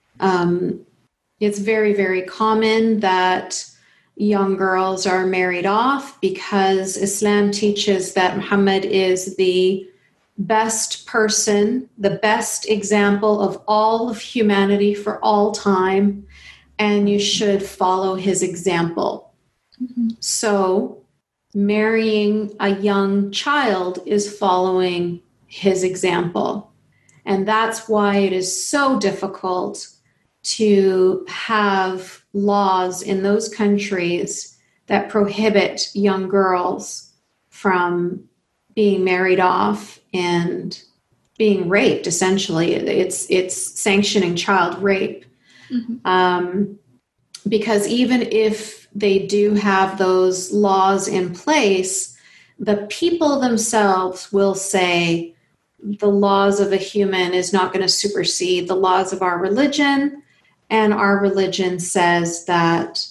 It's very, very common that young girls are married off because Islam teaches that Muhammad is the best person, the best example of all of humanity for all time, and you should follow his example. Mm-hmm. So marrying a young child is following his example. And that's why it is so difficult to have laws in those countries that prohibit young girls from being married off and being raped. Essentially, it's sanctioning child rape. Mm-hmm. Because even if they do have those laws in place, the people themselves will say the laws of a human is not going to supersede the laws of our religion. And our religion says that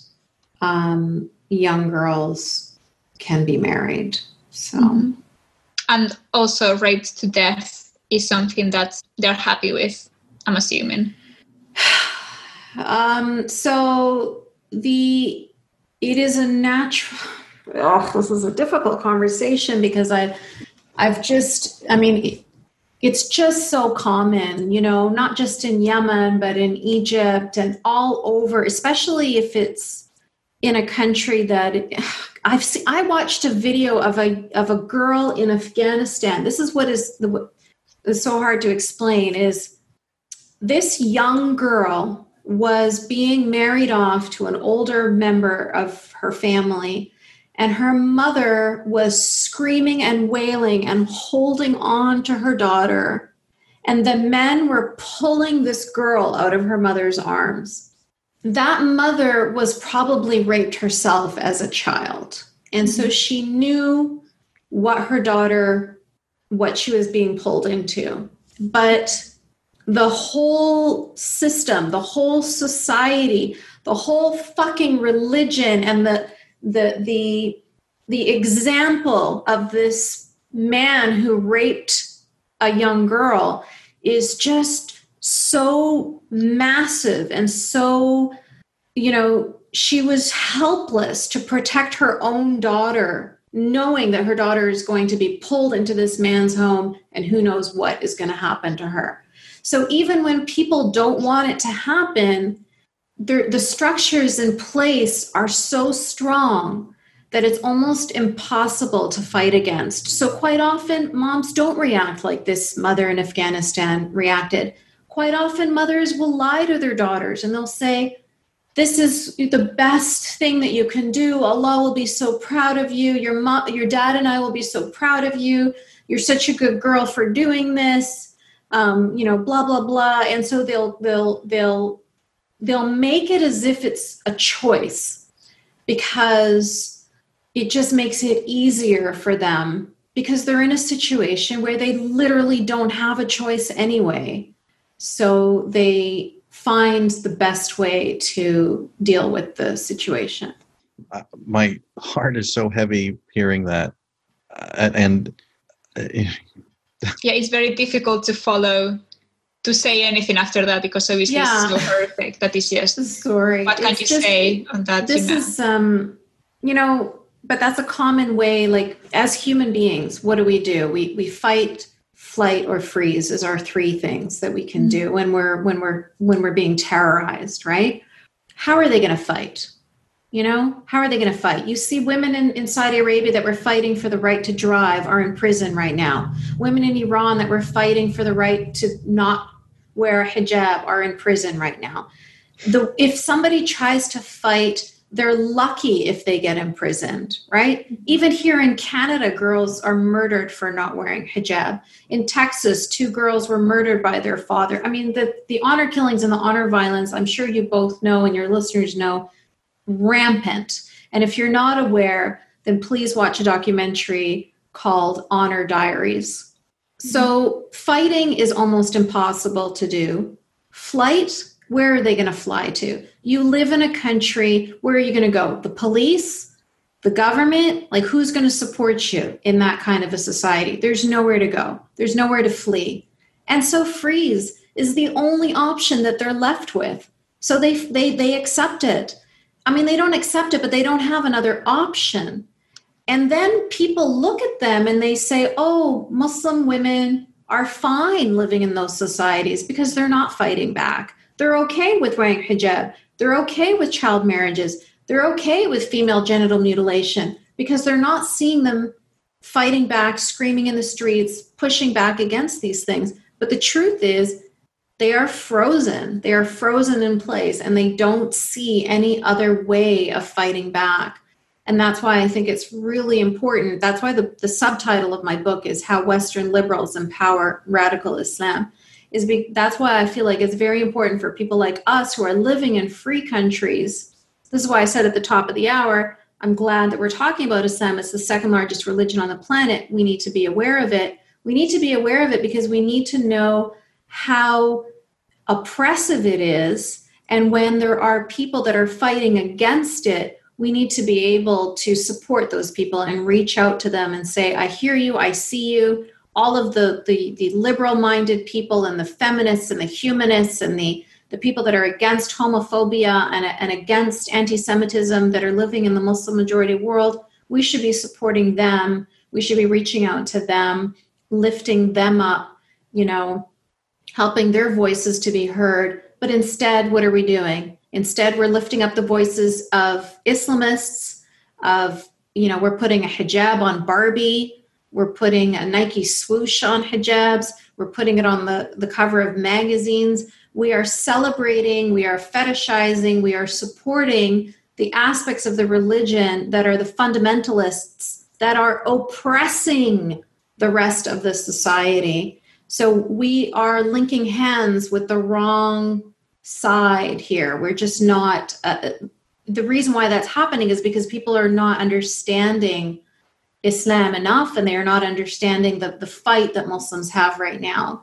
young girls can be married. So, mm-hmm. And also raped to death is something that they're happy with, I'm assuming. So it is a natural. Oh, this is a difficult conversation because it's just so common, not just in Yemen, but in Egypt and all over, especially if it's in a country that I watched a video of a girl in Afghanistan. This is what is so hard to explain is this young girl was being married off to an older member of her family, and her mother was screaming and wailing and holding on to her daughter and the men were pulling this girl out of her mother's arms. That mother was probably raped herself as a child. And so she knew what she was being pulled into. But the whole system, the whole society, the whole fucking religion, and the example of this man who raped a young girl is just so massive. And so, she was helpless to protect her own daughter, knowing that her daughter is going to be pulled into this man's home and who knows what is going to happen to her. So even when people don't want it to happen, the structures in place are so strong that it's almost impossible to fight against. So quite often, moms don't react like this mother in Afghanistan reacted. Quite often, mothers will lie to their daughters and they'll say, this is the best thing that you can do. Allah will be so proud of you. Your dad and I will be so proud of you. You're such a good girl for doing this. Blah, blah, blah. And so they'll make it as if it's a choice, because it just makes it easier for them, because they're in a situation where they literally don't have a choice anyway. So they find the best way to deal with the situation. My heart is so heavy hearing that. Yeah, it's very difficult to follow, to say anything after that, because obviously it's so horrific. That is just sorry. What can you say on that? This is, but that's a common way. Like, as human beings, what do? We fight, flight, or freeze is our three things that we can do when we're being terrorized, right? How are they going to fight? How are they going to fight? You see women in Saudi Arabia that were fighting for the right to drive are in prison right now. Women in Iran that were fighting for the right to not wear a hijab are in prison right now. If somebody tries to fight, they're lucky if they get imprisoned, right? Even here in Canada, girls are murdered for not wearing hijab. In Texas, 2 girls were murdered by their father. I mean, the honor killings and the honor violence, I'm sure you both know and your listeners know, rampant. And if you're not aware, then please watch a documentary called Honor Diaries. So fighting is almost impossible to do. Flight, where are they going to fly to? You live in a country, where are you going to go? The police, the government, like who's going to support you in that kind of a society? There's nowhere to go. There's nowhere to flee. And so freeze is the only option that they're left with. So they accept it. I mean, they don't accept it, but they don't have another option. And then people look at them and they say, oh, Muslim women are fine living in those societies because they're not fighting back. They're okay with wearing hijab. They're okay with child marriages. They're okay with female genital mutilation because they're not seeing them fighting back, screaming in the streets, pushing back against these things. But the truth is, they are frozen. They are frozen in place, and they don't see any other way of fighting back. And that's why I think it's really important. That's why the subtitle of my book is How Western Liberals Empower Radical Islam. That's why I feel like it's very important for people like us who are living in free countries. This is why I said at the top of the hour, I'm glad that we're talking about Islam. It's the second largest religion on the planet. We need to be aware of it. We need to be aware of it because we need to know how oppressive it is. And when there are people that are fighting against it, we need to be able to support those people and reach out to them and say, I hear you, I see you. All of the liberal-minded people and the feminists and the humanists and the people that are against homophobia and against anti-Semitism that are living in the Muslim majority world, we should be supporting them. We should be reaching out to them, lifting them up, helping their voices to be heard. But instead, what are we doing? Instead, we're lifting up the voices of Islamists, we're putting a hijab on Barbie. We're putting a Nike swoosh on hijabs. We're putting it on the cover of magazines. We are celebrating, we are fetishizing, we are supporting the aspects of the religion that are the fundamentalists that are oppressing the rest of the society. So we are linking hands with the wrong side here. We're just not, the reason why that's happening is because people are not understanding Islam enough, and they are not understanding the fight that Muslims have right now.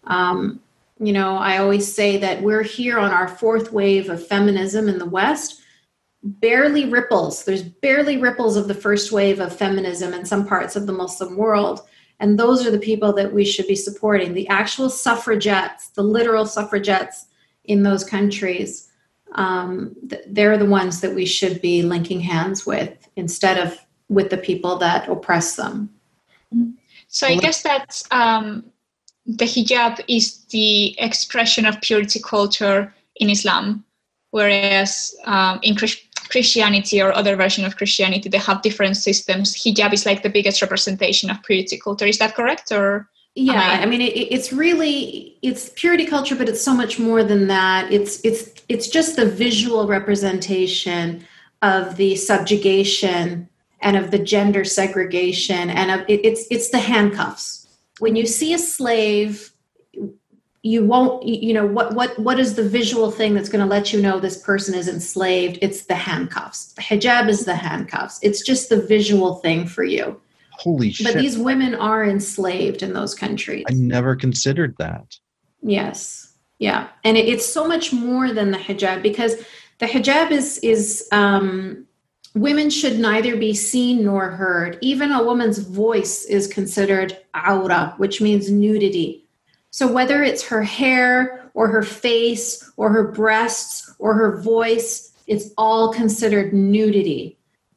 I always say that we're here on our fourth wave of feminism in the West. Barely ripples. There's barely ripples of the first wave of feminism in some parts of the Muslim world. And those are the people that we should be supporting. The actual suffragettes, the literal suffragettes in those countries, they're the ones that we should be linking hands with instead of with the people that oppress them. So I guess that the hijab is the expression of purity culture in Islam, whereas in Christianity or other version of Christianity, they have different systems. Hijab is like the biggest representation of purity culture. Is that correct? Or yeah, I mean, it's purity culture, but it's so much more than that. It's just the visual representation of the subjugation and of the gender segregation, and of it's the handcuffs. When you see a slave, you won't, what is the visual thing that's going to let you know this person is enslaved? It's the handcuffs. The hijab is the handcuffs. It's just the visual thing for you. Holy shit. But these women are enslaved in those countries. I never considered that. Yes. Yeah. And it's so much more than the hijab, because the hijab is women should neither be seen nor heard. Even a woman's voice is considered awra, which means nudity. So whether it's her hair or her face or her breasts or her voice, it's all considered nudity.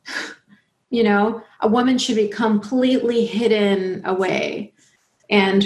A woman should be completely hidden away, and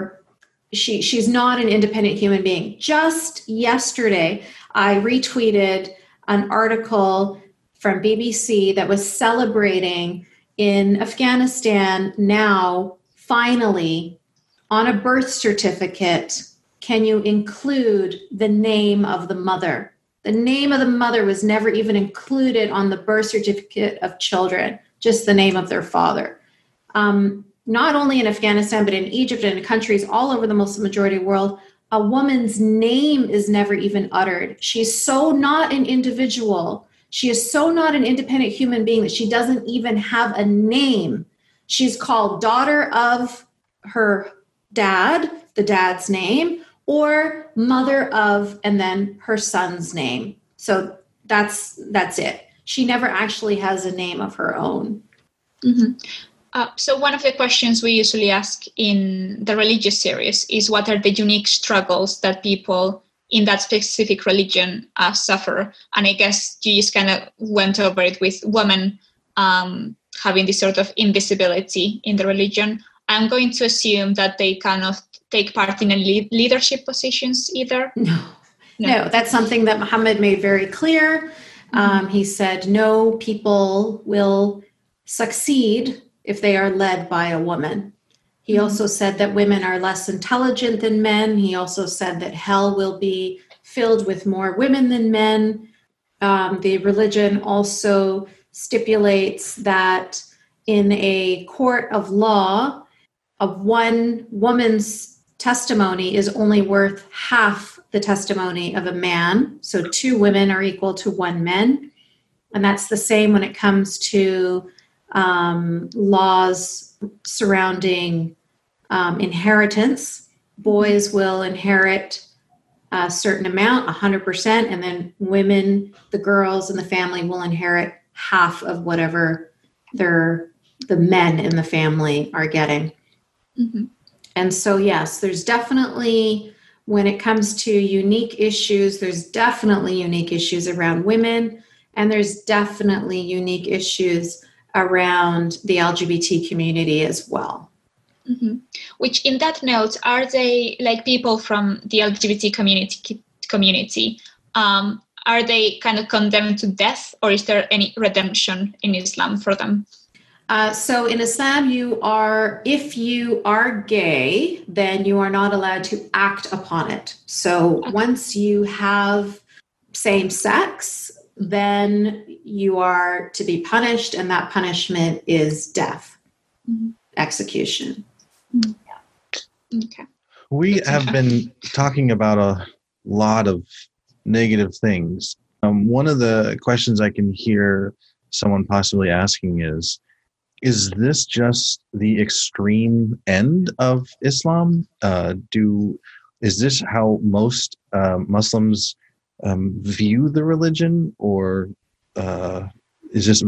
she's not an independent human being. Just yesterday, I retweeted an article from BBC that was celebrating in Afghanistan now, finally, on a birth certificate, can you include the name of the mother? The name of the mother was never even included on the birth certificate of children, just the name of their father. Not only in Afghanistan, but in Egypt and in countries all over the Muslim majority world, a woman's name is never even uttered. She's so not an individual. She is so not an independent human being that she doesn't even have a name. She's called daughter of her dad, the dad's name, or mother of, and then her son's name. So that's it. She never actually has a name of her own. Mm-hmm. So one of the questions we usually ask in the religious series is, what are the unique struggles that people in that specific religion suffer? And I guess you just kind of went over it with women having this sort of invisibility in the religion. I'm going to assume that they cannot take part in any leadership positions either. No, that's something that Muhammad made very clear. He said, no people will succeed if they are led by a woman. He also said that women are less intelligent than men. He also said that hell will be filled with more women than men. The religion also stipulates that in a court of law, of one woman's testimony is only worth half the testimony of a man. So 2 women are equal to 1 man. And that's the same when it comes to laws surrounding inheritance. Boys will inherit a certain amount, 100%, and then women, the girls in the family, will inherit half of whatever the men in the family are getting. Mm-hmm. And so, yes, there's definitely, when it comes to unique issues, there's definitely unique issues around women, and there's definitely unique issues around the LGBT community as well. Mm-hmm. Which, in that note, are they, like, people from the LGBT community? Are they kind of condemned to death, or is there any redemption in Islam for them? So in Islam, if you are gay, then you are not allowed to act upon it. So once you have same sex, then you are to be punished, and that punishment is death, execution. Mm-hmm. Yeah. Okay. we have been talking about a lot of negative things. One of the questions I can hear someone possibly asking is this just the extreme end of Islam? Is this how most Muslims view the religion, or is this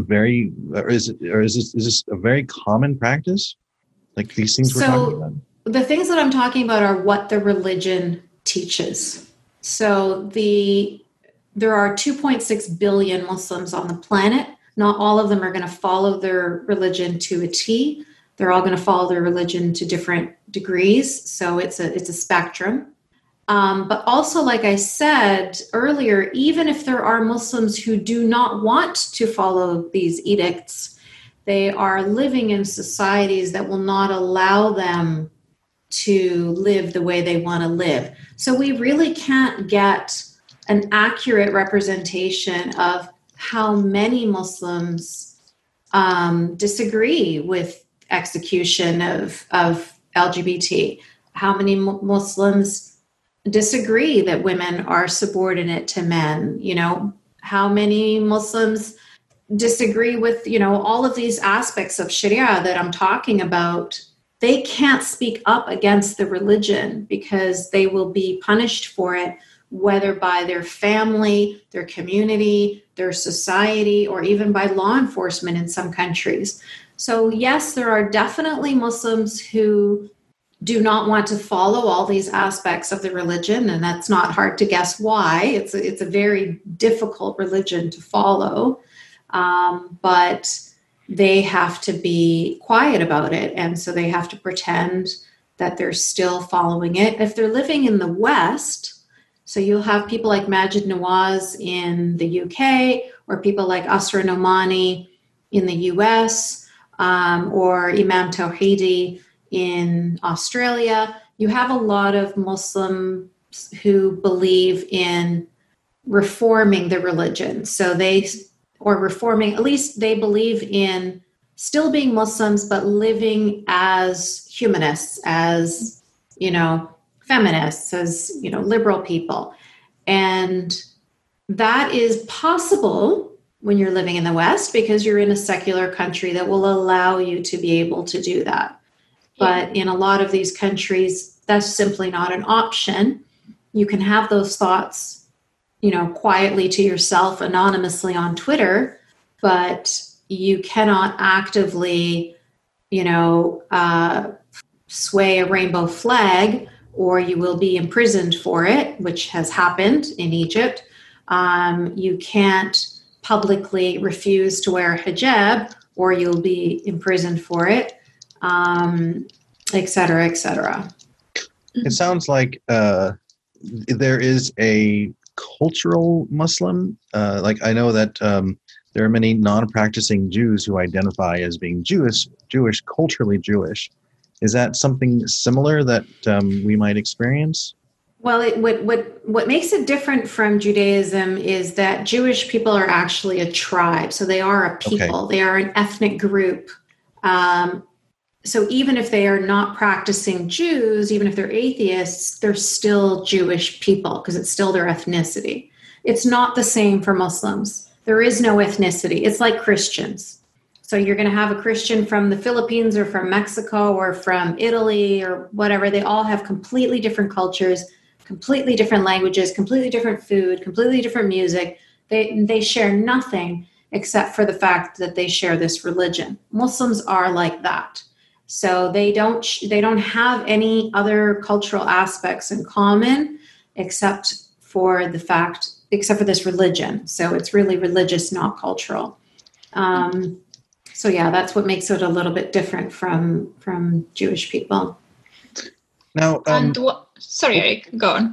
a very common practice? Like these things we're talking about? The things that I'm talking about are what the religion teaches. So there are 2.6 billion Muslims on the planet. Not all of them are going to follow their religion to a T. They're all going to follow their religion to different degrees. So it's a spectrum. But also, like I said earlier, even if there are Muslims who do not want to follow these edicts, they are living in societies that will not allow them to live the way they want to live. So we really can't get an accurate representation of how many Muslims disagree with execution of LGBT, how many Muslims disagree that women are subordinate to men, how many Muslims disagree with, all of these aspects of Sharia that I'm talking about. They can't speak up against the religion because they will be punished for it, whether by their family, their community, their society, or even by law enforcement in some countries. So yes, there are definitely Muslims who do not want to follow all these aspects of the religion, and that's not hard to guess why. It's a very difficult religion to follow, but they have to be quiet about it, and so they have to pretend that they're still following it. If they're living in the West, so you'll have people like Majid Nawaz in the UK, or people like Asra Nomani in the US, or Imam Tawhidi in Australia. You have a lot of Muslims who believe in reforming the religion. At least they believe in still being Muslims, but living as humanists, as, feminists, as, liberal people. And that is possible when you're living in the West because you're in a secular country that will allow you to be able to do that. But in a lot of these countries, that's simply not an option. You can have those thoughts, quietly to yourself anonymously on Twitter, but you cannot actively, sway a rainbow flag, or you will be imprisoned for it, which has happened in Egypt. You can't publicly refuse to wear hijab, or you'll be imprisoned for it, et cetera, et cetera. It sounds like there is a cultural Muslim. I know that there are many non-practicing Jews who identify as being Jewish, culturally Jewish. Is that something similar that we might experience? Well, what makes it different from Judaism is that Jewish people are actually a tribe. So they are a people. Okay. They are an ethnic group. So even if they are not practicing Jews, even if they're atheists, they're still Jewish people because it's still their ethnicity. It's not the same for Muslims. There is no ethnicity. It's like Christians. So you're going to have a Christian from the Philippines or from Mexico or from Italy or whatever. They all have completely different cultures, completely different languages, completely different food, completely different music. They share nothing except for the fact that they share this religion. Muslims are like that. So they don't have any other cultural aspects in common except for this religion. So it's really religious, not cultural. So yeah, that's what makes it a little bit different from Jewish people. Now, sorry, Eric, go on.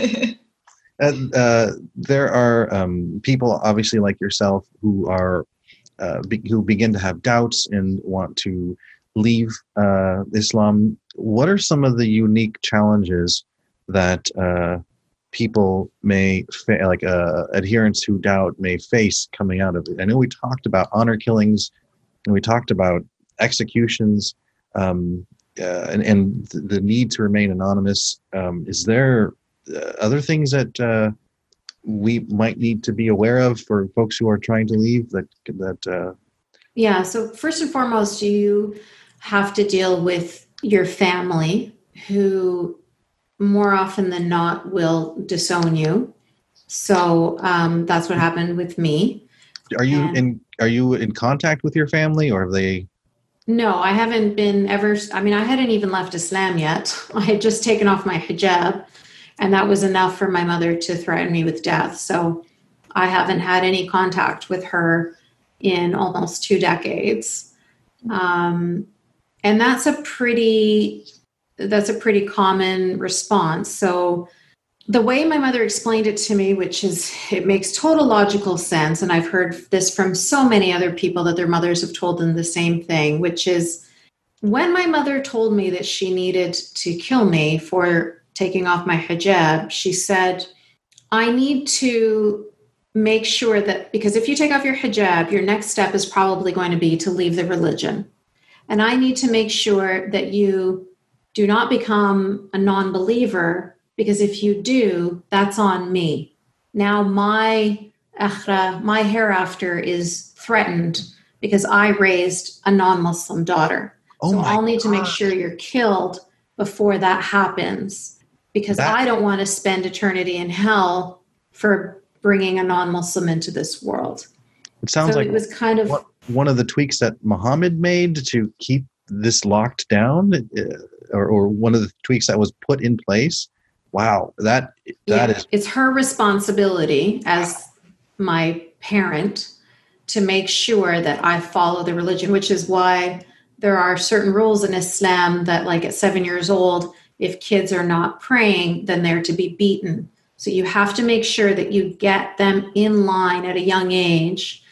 There are people, obviously like yourself, who begin to have doubts and want to leave Islam. What are some of the unique challenges that people may adherents who doubt may face coming out of it? I know we talked about honor killings and we talked about executions. and the need to remain anonymous, is there other things that we might need to be aware of for folks who are trying to leave? Yeah. So first and foremost, you have to deal with your family, who more often than not will disown you. So that's what happened with me. Are you in contact with your family, or have they? No, I haven't been ever. I mean, I hadn't even left Islam yet. I had just taken off my hijab, and that was enough for my mother to threaten me with death. So I haven't had any contact with her in almost 2 decades. And that's a pretty common response. So the way my mother explained it to me, it makes total logical sense, and I've heard this from so many other people that their mothers have told them the same thing, which is when my mother told me that she needed to kill me for taking off my hijab, she said, I need to make sure that, because if you take off your hijab, your next step is probably going to be to leave the religion. And I need to make sure that you do not become a non-believer, because if you do, that's on me. Now my hereafter is threatened because I raised a non-Muslim daughter. So I'll need to make sure you're killed before that happens, because I don't want to spend eternity in hell for bringing a non-Muslim into this world. It sounds like it was kind of one of the tweaks that Muhammad made to keep this locked down, or one of the tweaks that was put in place. Wow, that is... It's her responsibility as my parent to make sure that I follow the religion, which is why there are certain rules in Islam that, like at 7 years old, if kids are not praying, then they're to be beaten. So you have to make sure that you get them in line at a young age,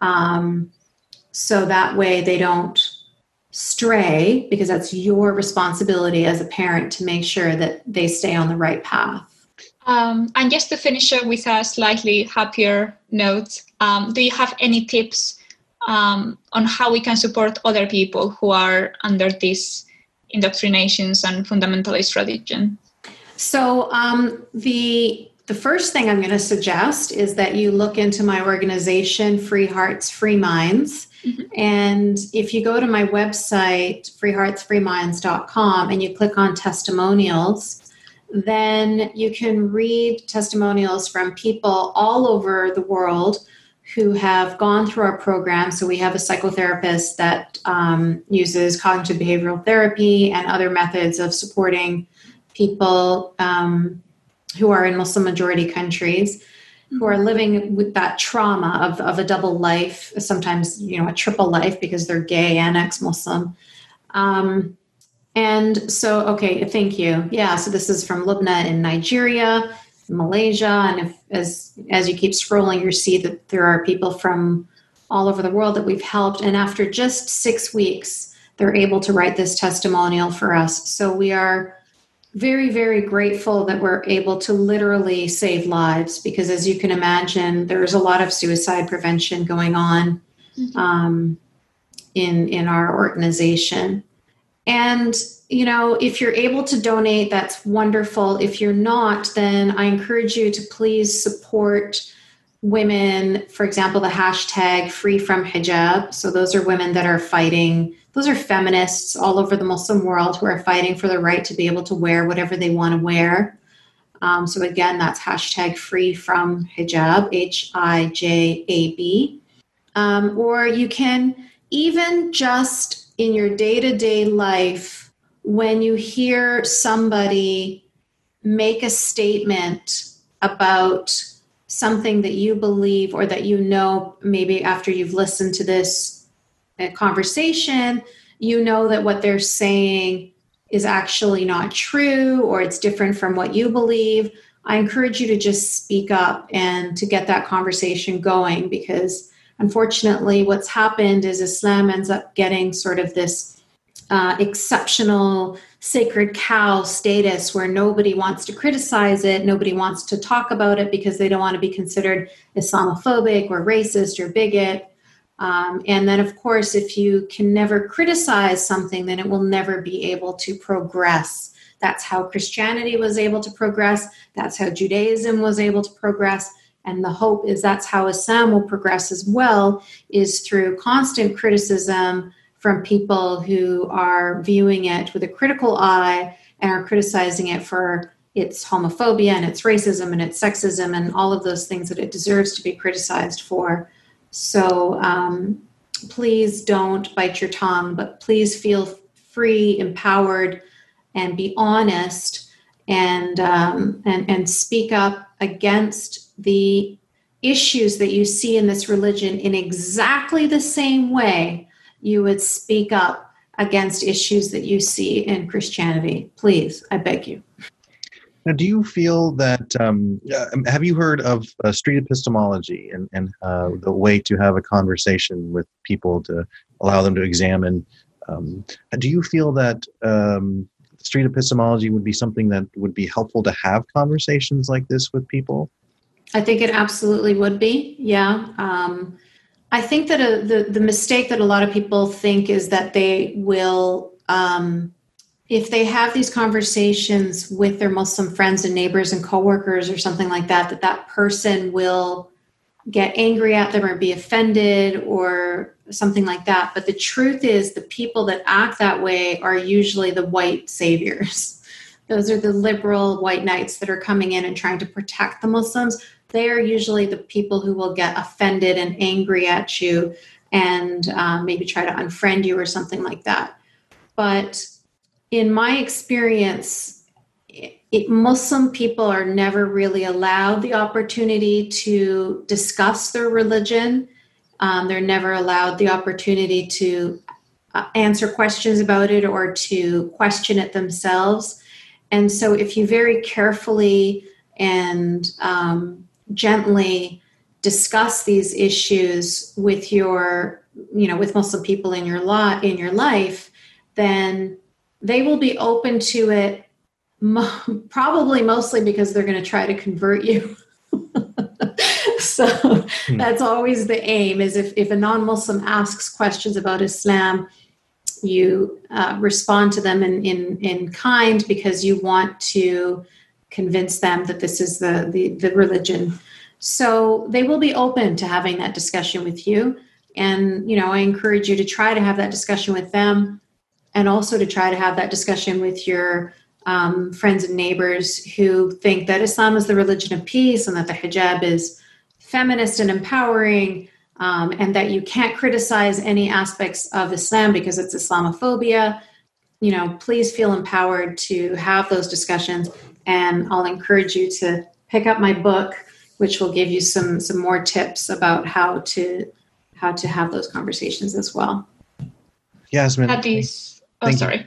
so that way they don't stray, because that's your responsibility as a parent to make sure that they stay on the right path. And just to finish up with a slightly happier note, do you have any tips on how we can support other people who are under these indoctrinations and fundamentalist religion? So the first thing I'm going to suggest is that you look into my organization, Free Hearts, Free Minds. Mm-hmm. And if you go to my website, freeheartsfreeminds.com, and you click on testimonials, then you can read testimonials from people all over the world who have gone through our program. So we have a psychotherapist that uses cognitive behavioral therapy and other methods of supporting people who are in Muslim majority countries, who are living with that trauma of a double life, sometimes, a triple life, because they're gay and ex-Muslim. And so, okay, thank you. Yeah, so this is from Lubna in Nigeria, Malaysia, and as you keep scrolling, you see that there are people from all over the world that we've helped. And after just 6 weeks, they're able to write this testimonial for us. So we are very, very grateful that we're able to literally save lives, because as you can imagine, there's a lot of suicide prevention going on in our organization. And, if you're able to donate, that's wonderful. If you're not, then I encourage you to please support women. For example, the hashtag Free From Hijab. So those are women that are fighting. Those are feminists all over the Muslim world who are fighting for the right to be able to wear whatever they want to wear. So again, that's hashtag Free From Hijab, HIJAB. Or you can even just in your day-to-day life, when you hear somebody make a statement about something that you believe or that maybe after you've listened to this conversation, that what they're saying is actually not true, or it's different from what you believe, I encourage you to just speak up and to get that conversation going, because unfortunately what's happened is Islam ends up getting sort of this exceptional sacred cow status where nobody wants to criticize it, nobody wants to talk about it because they don't want to be considered Islamophobic or racist or bigot. And then, of course, if you can never criticize something, then it will never be able to progress. That's how Christianity was able to progress. That's how Judaism was able to progress. And the hope is that's how Islam will progress as well, is through constant criticism from people who are viewing it with a critical eye and are criticizing it for its homophobia and its racism and its sexism and all of those things that it deserves to be criticized for. So please don't bite your tongue, but please feel free, empowered, and be honest and speak up against the issues that you see in this religion in exactly the same way you would speak up against issues that you see in Christianity. Please, I beg you. Now, do you feel that, have you heard of street epistemology and the way to have a conversation with people to allow them to examine? Do you feel that street epistemology would be something that would be helpful to have conversations like this with people? I think it absolutely would be, yeah. I think that the mistake that a lot of people think is that they will, if they have these conversations with their Muslim friends and neighbors and coworkers or something like that, that person will get angry at them or be offended or something like that. But the truth is the people that act that way are usually the white saviors. Those are the liberal white knights that are coming in and trying to protect the Muslims. They are usually the people who will get offended and angry at you and maybe try to unfriend you or something like that. But in my experience, Muslim people are never really allowed the opportunity to discuss their religion. They're never allowed the opportunity to answer questions about it or to question it themselves. And so if you very carefully and gently discuss these issues with with Muslim people in your life, then they will be open to it, probably mostly because they're going to try to convert you. So that's always the aim, is if a non-Muslim asks questions about Islam, you respond to them in kind because you want to convince them that this is the religion. So they will be open to having that discussion with you. And, I encourage you to try to have that discussion with them and also to try to have that discussion with your friends and neighbors who think that Islam is the religion of peace and that the hijab is feminist and empowering, and that you can't criticize any aspects of Islam because it's Islamophobia. Please feel empowered to have those discussions. And I'll encourage you to pick up my book, which will give you some more tips about how to have those conversations as well. Yasmin. Sorry.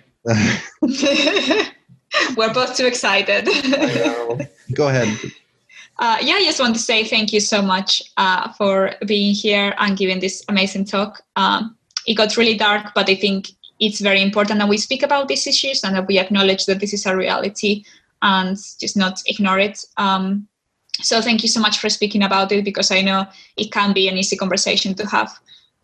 We're both too excited. I know. Go ahead. I just want to say thank you so much for being here and giving this amazing talk. It got really dark, but I think it's very important that we speak about these issues and that we acknowledge that this is a reality and just not ignore it. So thank you so much for speaking about it, because I know it can be an easy conversation to have.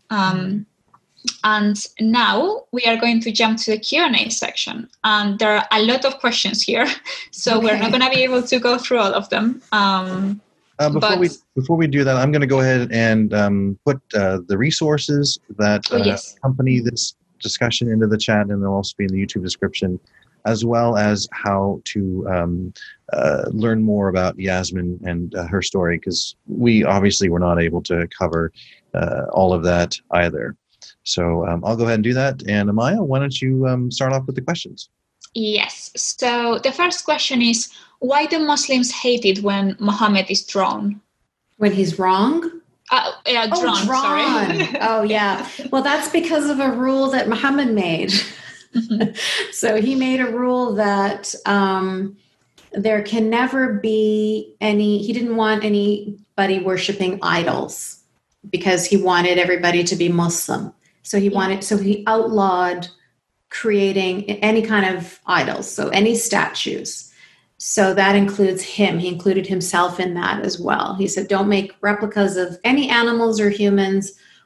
And now we are going to jump to the Q&A section. And there are a lot of questions here, so We're not going to be able to go through all of them. Before we do that, I'm going to go ahead and put the resources that accompany this discussion into the chat, and they'll also be in the YouTube description, as well as how to learn more about Yasmin and her story, because we obviously were not able to cover all of that either. So I'll go ahead and do that. And Amaya, why don't you start off with the questions? Yes. So the first question is, why do Muslims hate it when Muhammad is drawn? When he's wrong? Drawn. Sorry. Oh, yeah. Well, that's because of a rule that Muhammad made. So he made a rule that there can never be he didn't want anybody worshiping idols because he wanted everybody to be Muslim. So he outlawed creating any kind of idols, so any statues. So that includes him. He included himself in that as well. He said, don't make replicas of any animals or humans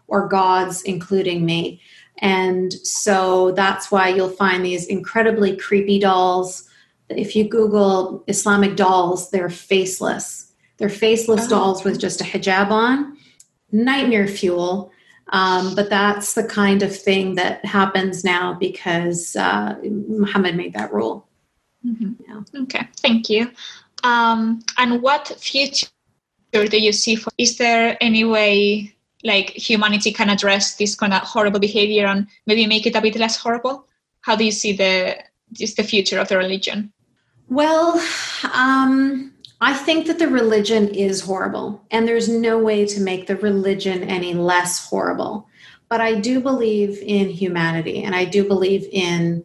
or gods, including me. And so that's why you'll find these incredibly creepy dolls. If you Google Islamic dolls, they're faceless. They're faceless dolls with just a hijab on. Nightmare fuel. But that's the kind of thing that happens now because Muhammad made that rule. Mm-hmm. Yeah. Okay, thank you. And what future do you see? Is there any way like humanity can address this kind of horrible behavior and maybe make it a bit less horrible? How do you see the future of the religion? Well, I think that the religion is horrible, and there's no way to make the religion any less horrible. But I do believe in humanity, and I do believe in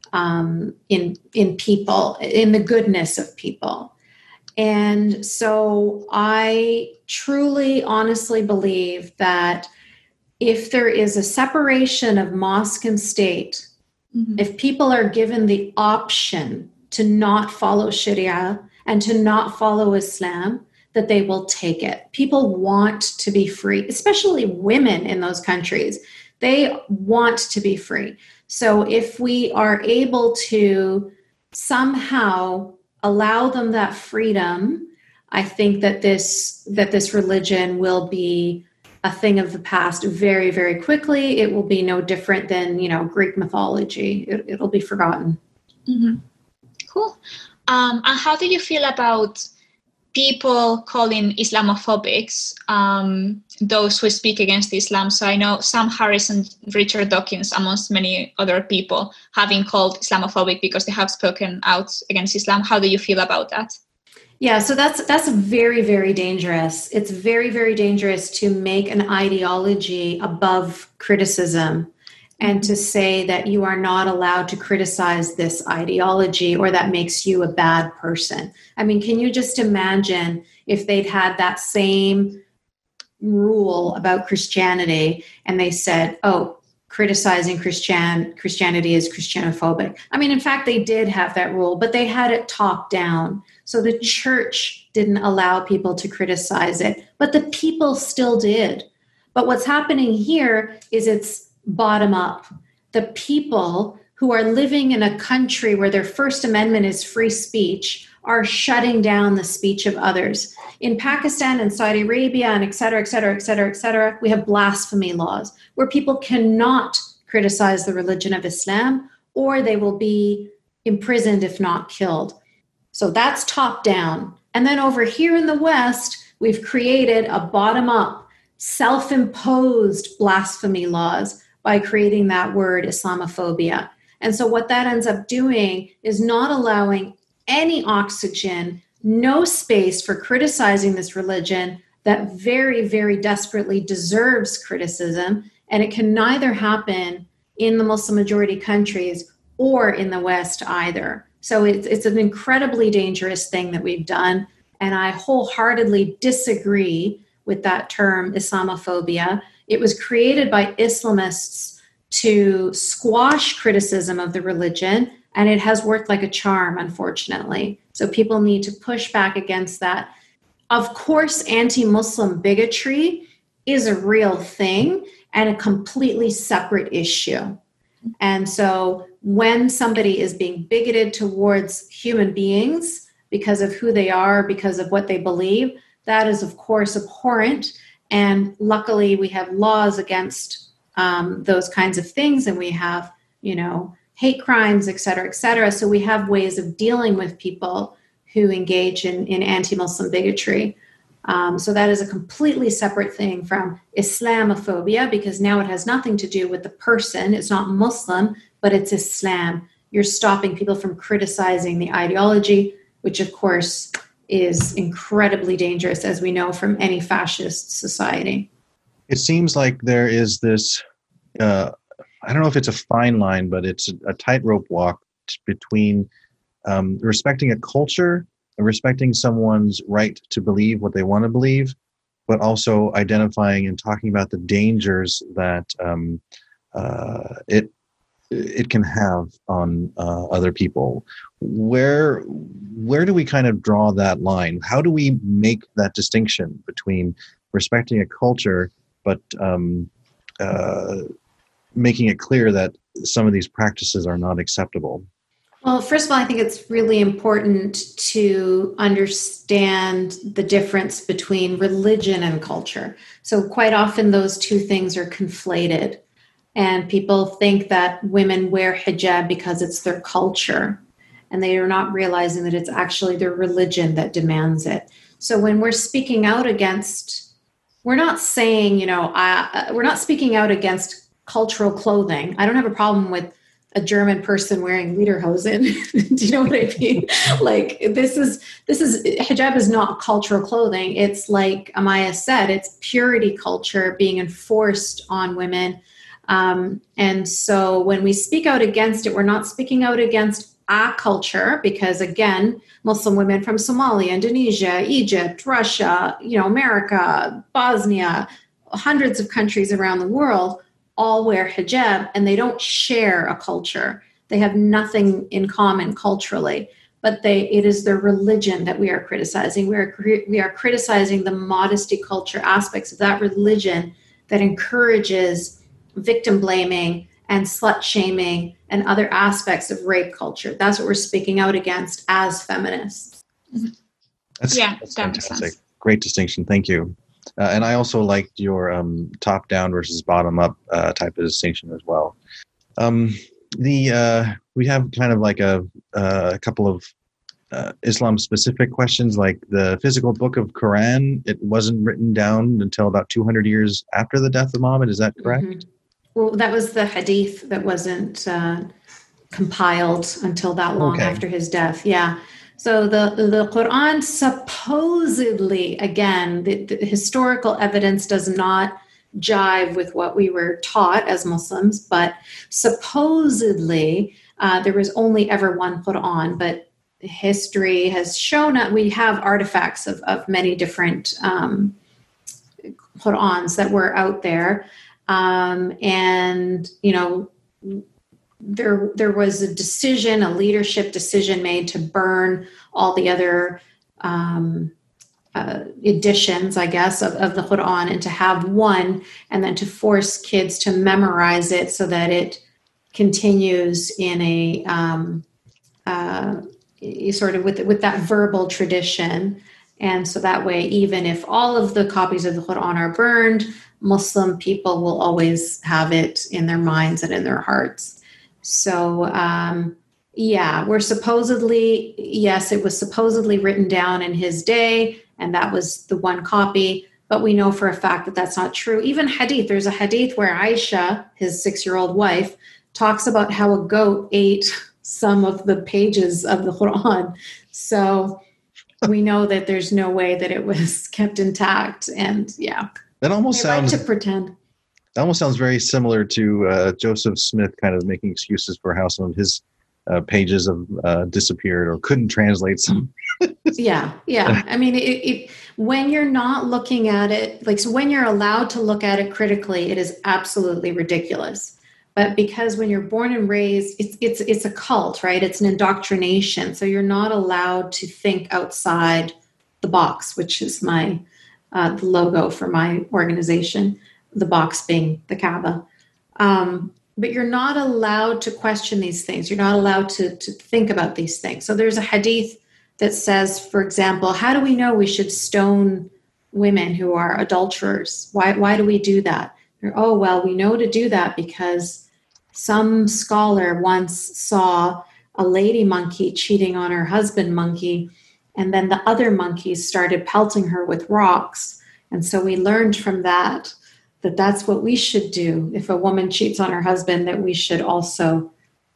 people, in the goodness of people. And so I truly, honestly believe that if there is a separation of mosque and state, if people are given the option to not follow Sharia and to not follow Islam, that they will take it. People want to be free, especially women in those countries. They want to be free. So if we are able to somehow allow them that freedom, I think that this religion will be a thing of the past very, very quickly. It will be no different than, Greek mythology. It'll be forgotten. Mm-hmm. Cool. And how do you feel about people calling Islamophobics those who speak against Islam? So I know Sam Harris and Richard Dawkins, amongst many other people, have been called Islamophobic because they have spoken out against Islam. How do you feel about that? Yeah, so that's very, very dangerous. It's very, very dangerous to make an ideology above criticism and to say that you are not allowed to criticize this ideology or that makes you a bad person. I mean, can you just imagine if they'd had that same rule about Christianity and they said, oh, criticizing Christianity is Christianophobic. I mean, in fact, they did have that rule, but they had it top down. So the church didn't allow people to criticize it, but the people still did. But what's happening here is it's bottom up. The people who are living in a country where their First Amendment is free speech are shutting down the speech of others. In Pakistan and Saudi Arabia and et cetera, et cetera, et cetera, et cetera, we have blasphemy laws where people cannot criticize the religion of Islam or they will be imprisoned if not killed. So that's top down. And then over here in the West, we've created a bottom up, self-imposed blasphemy laws by creating that word Islamophobia. And so what that ends up doing is not allowing any oxygen, no space for criticizing this religion that very, very desperately deserves criticism. And it can neither happen in the Muslim majority countries or in the West either. So it's an incredibly dangerous thing that we've done. And I wholeheartedly disagree with that term, Islamophobia. It was created by Islamists to squash criticism of the religion, and it has worked like a charm, unfortunately. So people need to push back against that. Of course, anti-Muslim bigotry is a real thing and a completely separate issue. And so when somebody is being bigoted towards human beings because of who they are, because of what they believe, that is, of course, abhorrent. And luckily, we have laws against those kinds of things, and we have, hate crimes, et cetera, et cetera. So we have ways of dealing with people who engage in anti-Muslim bigotry. So that is a completely separate thing from Islamophobia, because now it has nothing to do with the person. It's not Muslim, but it's Islam. You're stopping people from criticizing the ideology, which, of course, is incredibly dangerous, as we know from any fascist society. It seems like there is this, I don't know if it's a fine line, but it's a tightrope walk between respecting a culture and respecting someone's right to believe what they want to believe, but also identifying and talking about the dangers that it can have on other people. Where do we kind of draw that line? How do we make that distinction between respecting a culture but making it clear that some of these practices are not acceptable? Well, first of all, I think it's really important to understand the difference between religion and culture. So quite often those two things are conflated, and people think that women wear hijab because it's their culture, and they are not realizing that it's actually their religion that demands it. So when we're speaking out against, we're not saying, we're not speaking out against cultural clothing. I don't have a problem with a German person wearing lederhosen. Do you know what I mean? Like this is hijab is not cultural clothing. It's like Amaya said, it's purity culture being enforced on women. And so when we speak out against it, we're not speaking out against our culture, because again, Muslim women from Somalia, Indonesia, Egypt, Russia, America, Bosnia, hundreds of countries around the world all wear hijab, and they don't share a culture. They have nothing in common culturally, but it is their religion that we are criticizing. We are criticizing the modesty culture aspects of that religion that encourages victim blaming and slut shaming and other aspects of rape culture. That's what we're speaking out against as feminists. That's fantastic. Great distinction. Thank you. And I also liked your top-down versus bottom-up type of distinction as well. We have kind of like a couple of Islam-specific questions, like the physical book of Quran. It wasn't written down until about 200 years after the death of Muhammad. Is that correct? Mm-hmm. Well, that was the hadith that wasn't compiled until that long after his death. Yeah. So the Quran supposedly, again, the historical evidence does not jive with what we were taught as Muslims, but supposedly there was only ever one Quran, but history has shown that we have artifacts of many different Qurans that were out there. And, there was a leadership decision made to burn all the other editions, I guess, of the Quran, and to have one, and then to force kids to memorize it so that it continues in a sort of with that verbal tradition. And so that way, even if all of the copies of the Quran are burned, Muslim people will always have it in their minds and in their hearts. So, it was supposedly written down in his day, and that was the one copy, but we know for a fact that that's not true. Even hadith, there's a hadith where Aisha, his 6-year-old wife, talks about how a goat ate some of the pages of the Quran. So we know that there's no way that it was kept intact, and that almost sounds like to pretend. That almost sounds very similar to Joseph Smith kind of making excuses for how some of his pages have disappeared or couldn't translate some. Yeah. I mean, when you're not looking at it, so when you're allowed to look at it critically, it is absolutely ridiculous. But because when you're born and raised, it's a cult, right? It's an indoctrination. So you're not allowed to think outside the box, which is the logo for my organization. The box being the Kaaba. But you're not allowed to question these things. You're not allowed to think about these things. So there's a hadith that says, for example, how do we know we should stone women who are adulterers? Why do we do that? We know to do that because some scholar once saw a lady monkey cheating on her husband monkey, and then the other monkeys started pelting her with rocks. And so we learned from that that's what we should do. If a woman cheats on her husband, that we should also,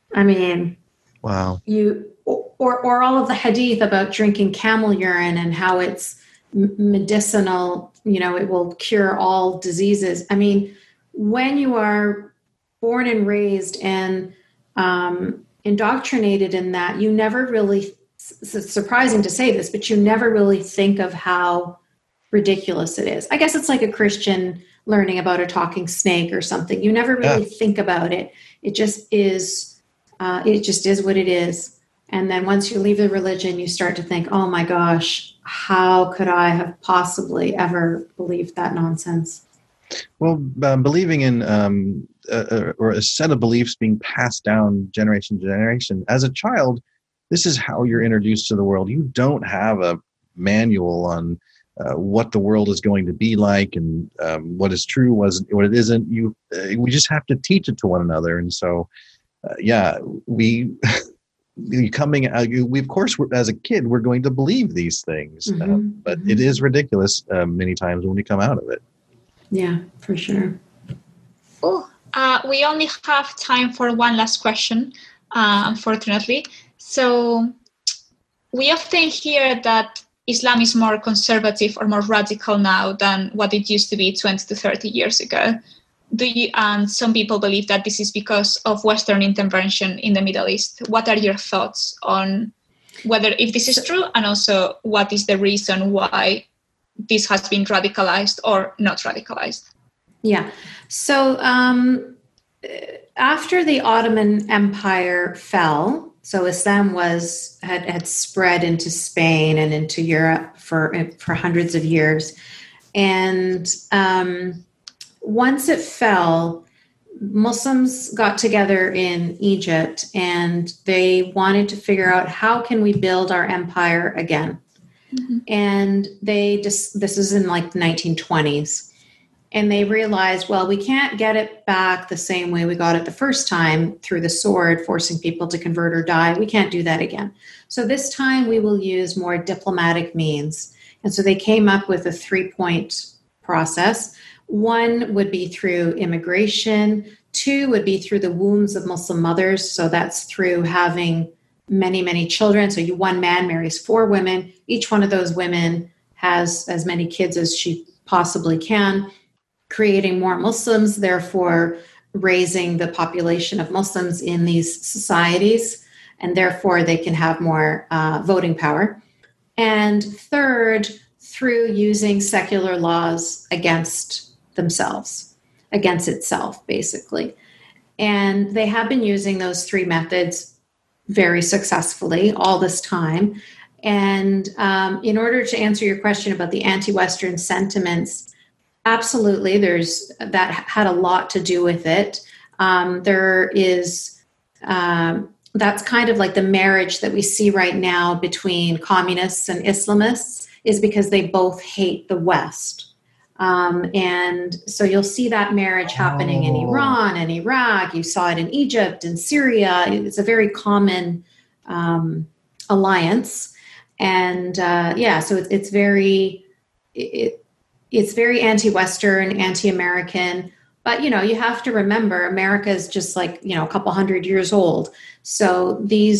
wow. Or all of the hadith about drinking camel urine and how it's medicinal, it will cure all diseases. I mean, when you are born and raised and indoctrinated in that, you never really, it's surprising to say this, but you never really think of how ridiculous it is. I guess it's like a Christian learning about a talking snake or something. You never really think about it. It just is what it is. And then once you leave the religion, you start to think, oh my gosh, how could I have possibly ever believed that nonsense? Well, believing in or a set of beliefs being passed down generation to generation. As a child, this is how you're introduced to the world. You don't have a manual on what the world is going to be like and what is true, what it isn't. We just have to teach it to one another. And so, we of course, as a kid, we're going to believe these things, but it is ridiculous many times when we come out of it. Yeah, for sure. Oh, we only have time for one last question, unfortunately. So we often hear that Islam is more conservative or more radical now than what it used to be 20 to 30 years ago. And some people believe that this is because of Western intervention in the Middle East. What are your thoughts on whether if this is true, and also what is the reason why this has been radicalized or not radicalized? Yeah. So after the Ottoman Empire fell, so Islam had spread into Spain and into Europe for hundreds of years. And once it fell, Muslims got together in Egypt and they wanted to figure out how can we build our empire again. And this is in like the 1920s. And they realized, well, we can't get it back the same way we got it the first time through the sword, forcing people to convert or die. We can't do that again. So this time we will use more diplomatic means. And so they came up with a 3-point process. 1 would be through immigration. 2 would be through the wombs of Muslim mothers. So that's through having many, many children. So one man marries 4 women. Each one of those women has as many kids as she possibly can, creating more Muslims, therefore raising the population of Muslims in these societies, and therefore they can have more voting power. And 3rd, through using secular laws against themselves, against itself, basically. And they have been using those 3 methods very successfully all this time. And in order to answer your question about the anti-Western sentiments, absolutely, that had a lot to do with it. That's kind of like the marriage that we see right now between communists and Islamists, is because they both hate the West. And so you'll see that marriage happening in Iran and Iraq. You saw it in Egypt and Syria. It's a very common alliance. And so it's very anti-Western, anti-American. But, you have to remember, America is just like, a couple hundred years old. So the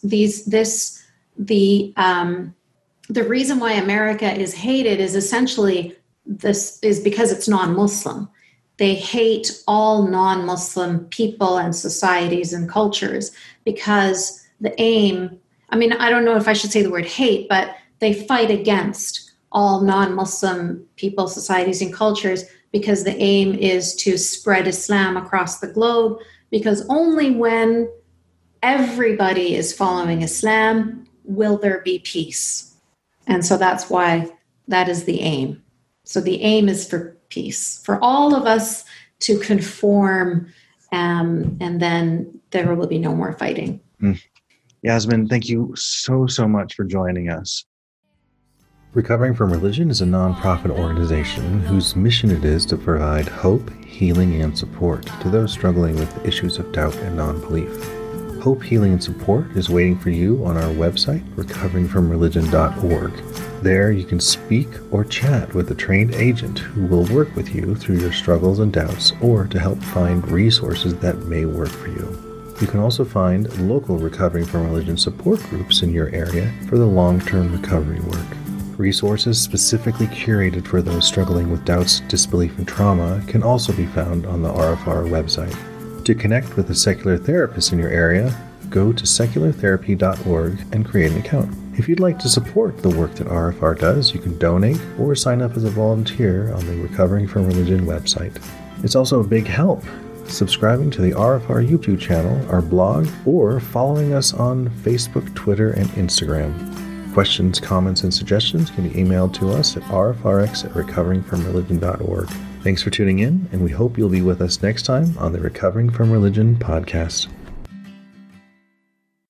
reason why America is hated is essentially this is because it's non-Muslim. They hate all non-Muslim people and societies and cultures because the aim, I don't know if I should say the word hate, but they fight against all non-Muslim people, societies, and cultures because the aim is to spread Islam across the globe, because only when everybody is following Islam will there be peace. And so that's why that is the aim. So the aim is for peace, for all of us to conform, and then there will be no more fighting. Yasmin, thank you so much for joining us. Recovering from Religion is a nonprofit organization whose mission it is to provide hope, healing, and support to those struggling with issues of doubt and non-belief. Hope, healing, and support is waiting for you on our website, recoveringfromreligion.org. There you can speak or chat with a trained agent who will work with you through your struggles and doubts, or to help find resources that may work for you. You can also find local Recovering from Religion support groups in your area for the long-term recovery work. Resources specifically curated for those struggling with doubts, disbelief, and trauma can also be found on the RFR website. To connect with a secular therapist in your area, go to seculartherapy.org and create an account. If you'd like to support the work that RFR does, you can donate or sign up as a volunteer on the Recovering from Religion website. It's also a big help subscribing to the RFR YouTube channel, our blog, or following us on Facebook, Twitter, and Instagram. questions, comments, and suggestions can be emailed to us at rfrx@recoveringfromreligion.org. Thanks for tuning in, and we hope you'll be with us next time on the Recovering from Religion podcast.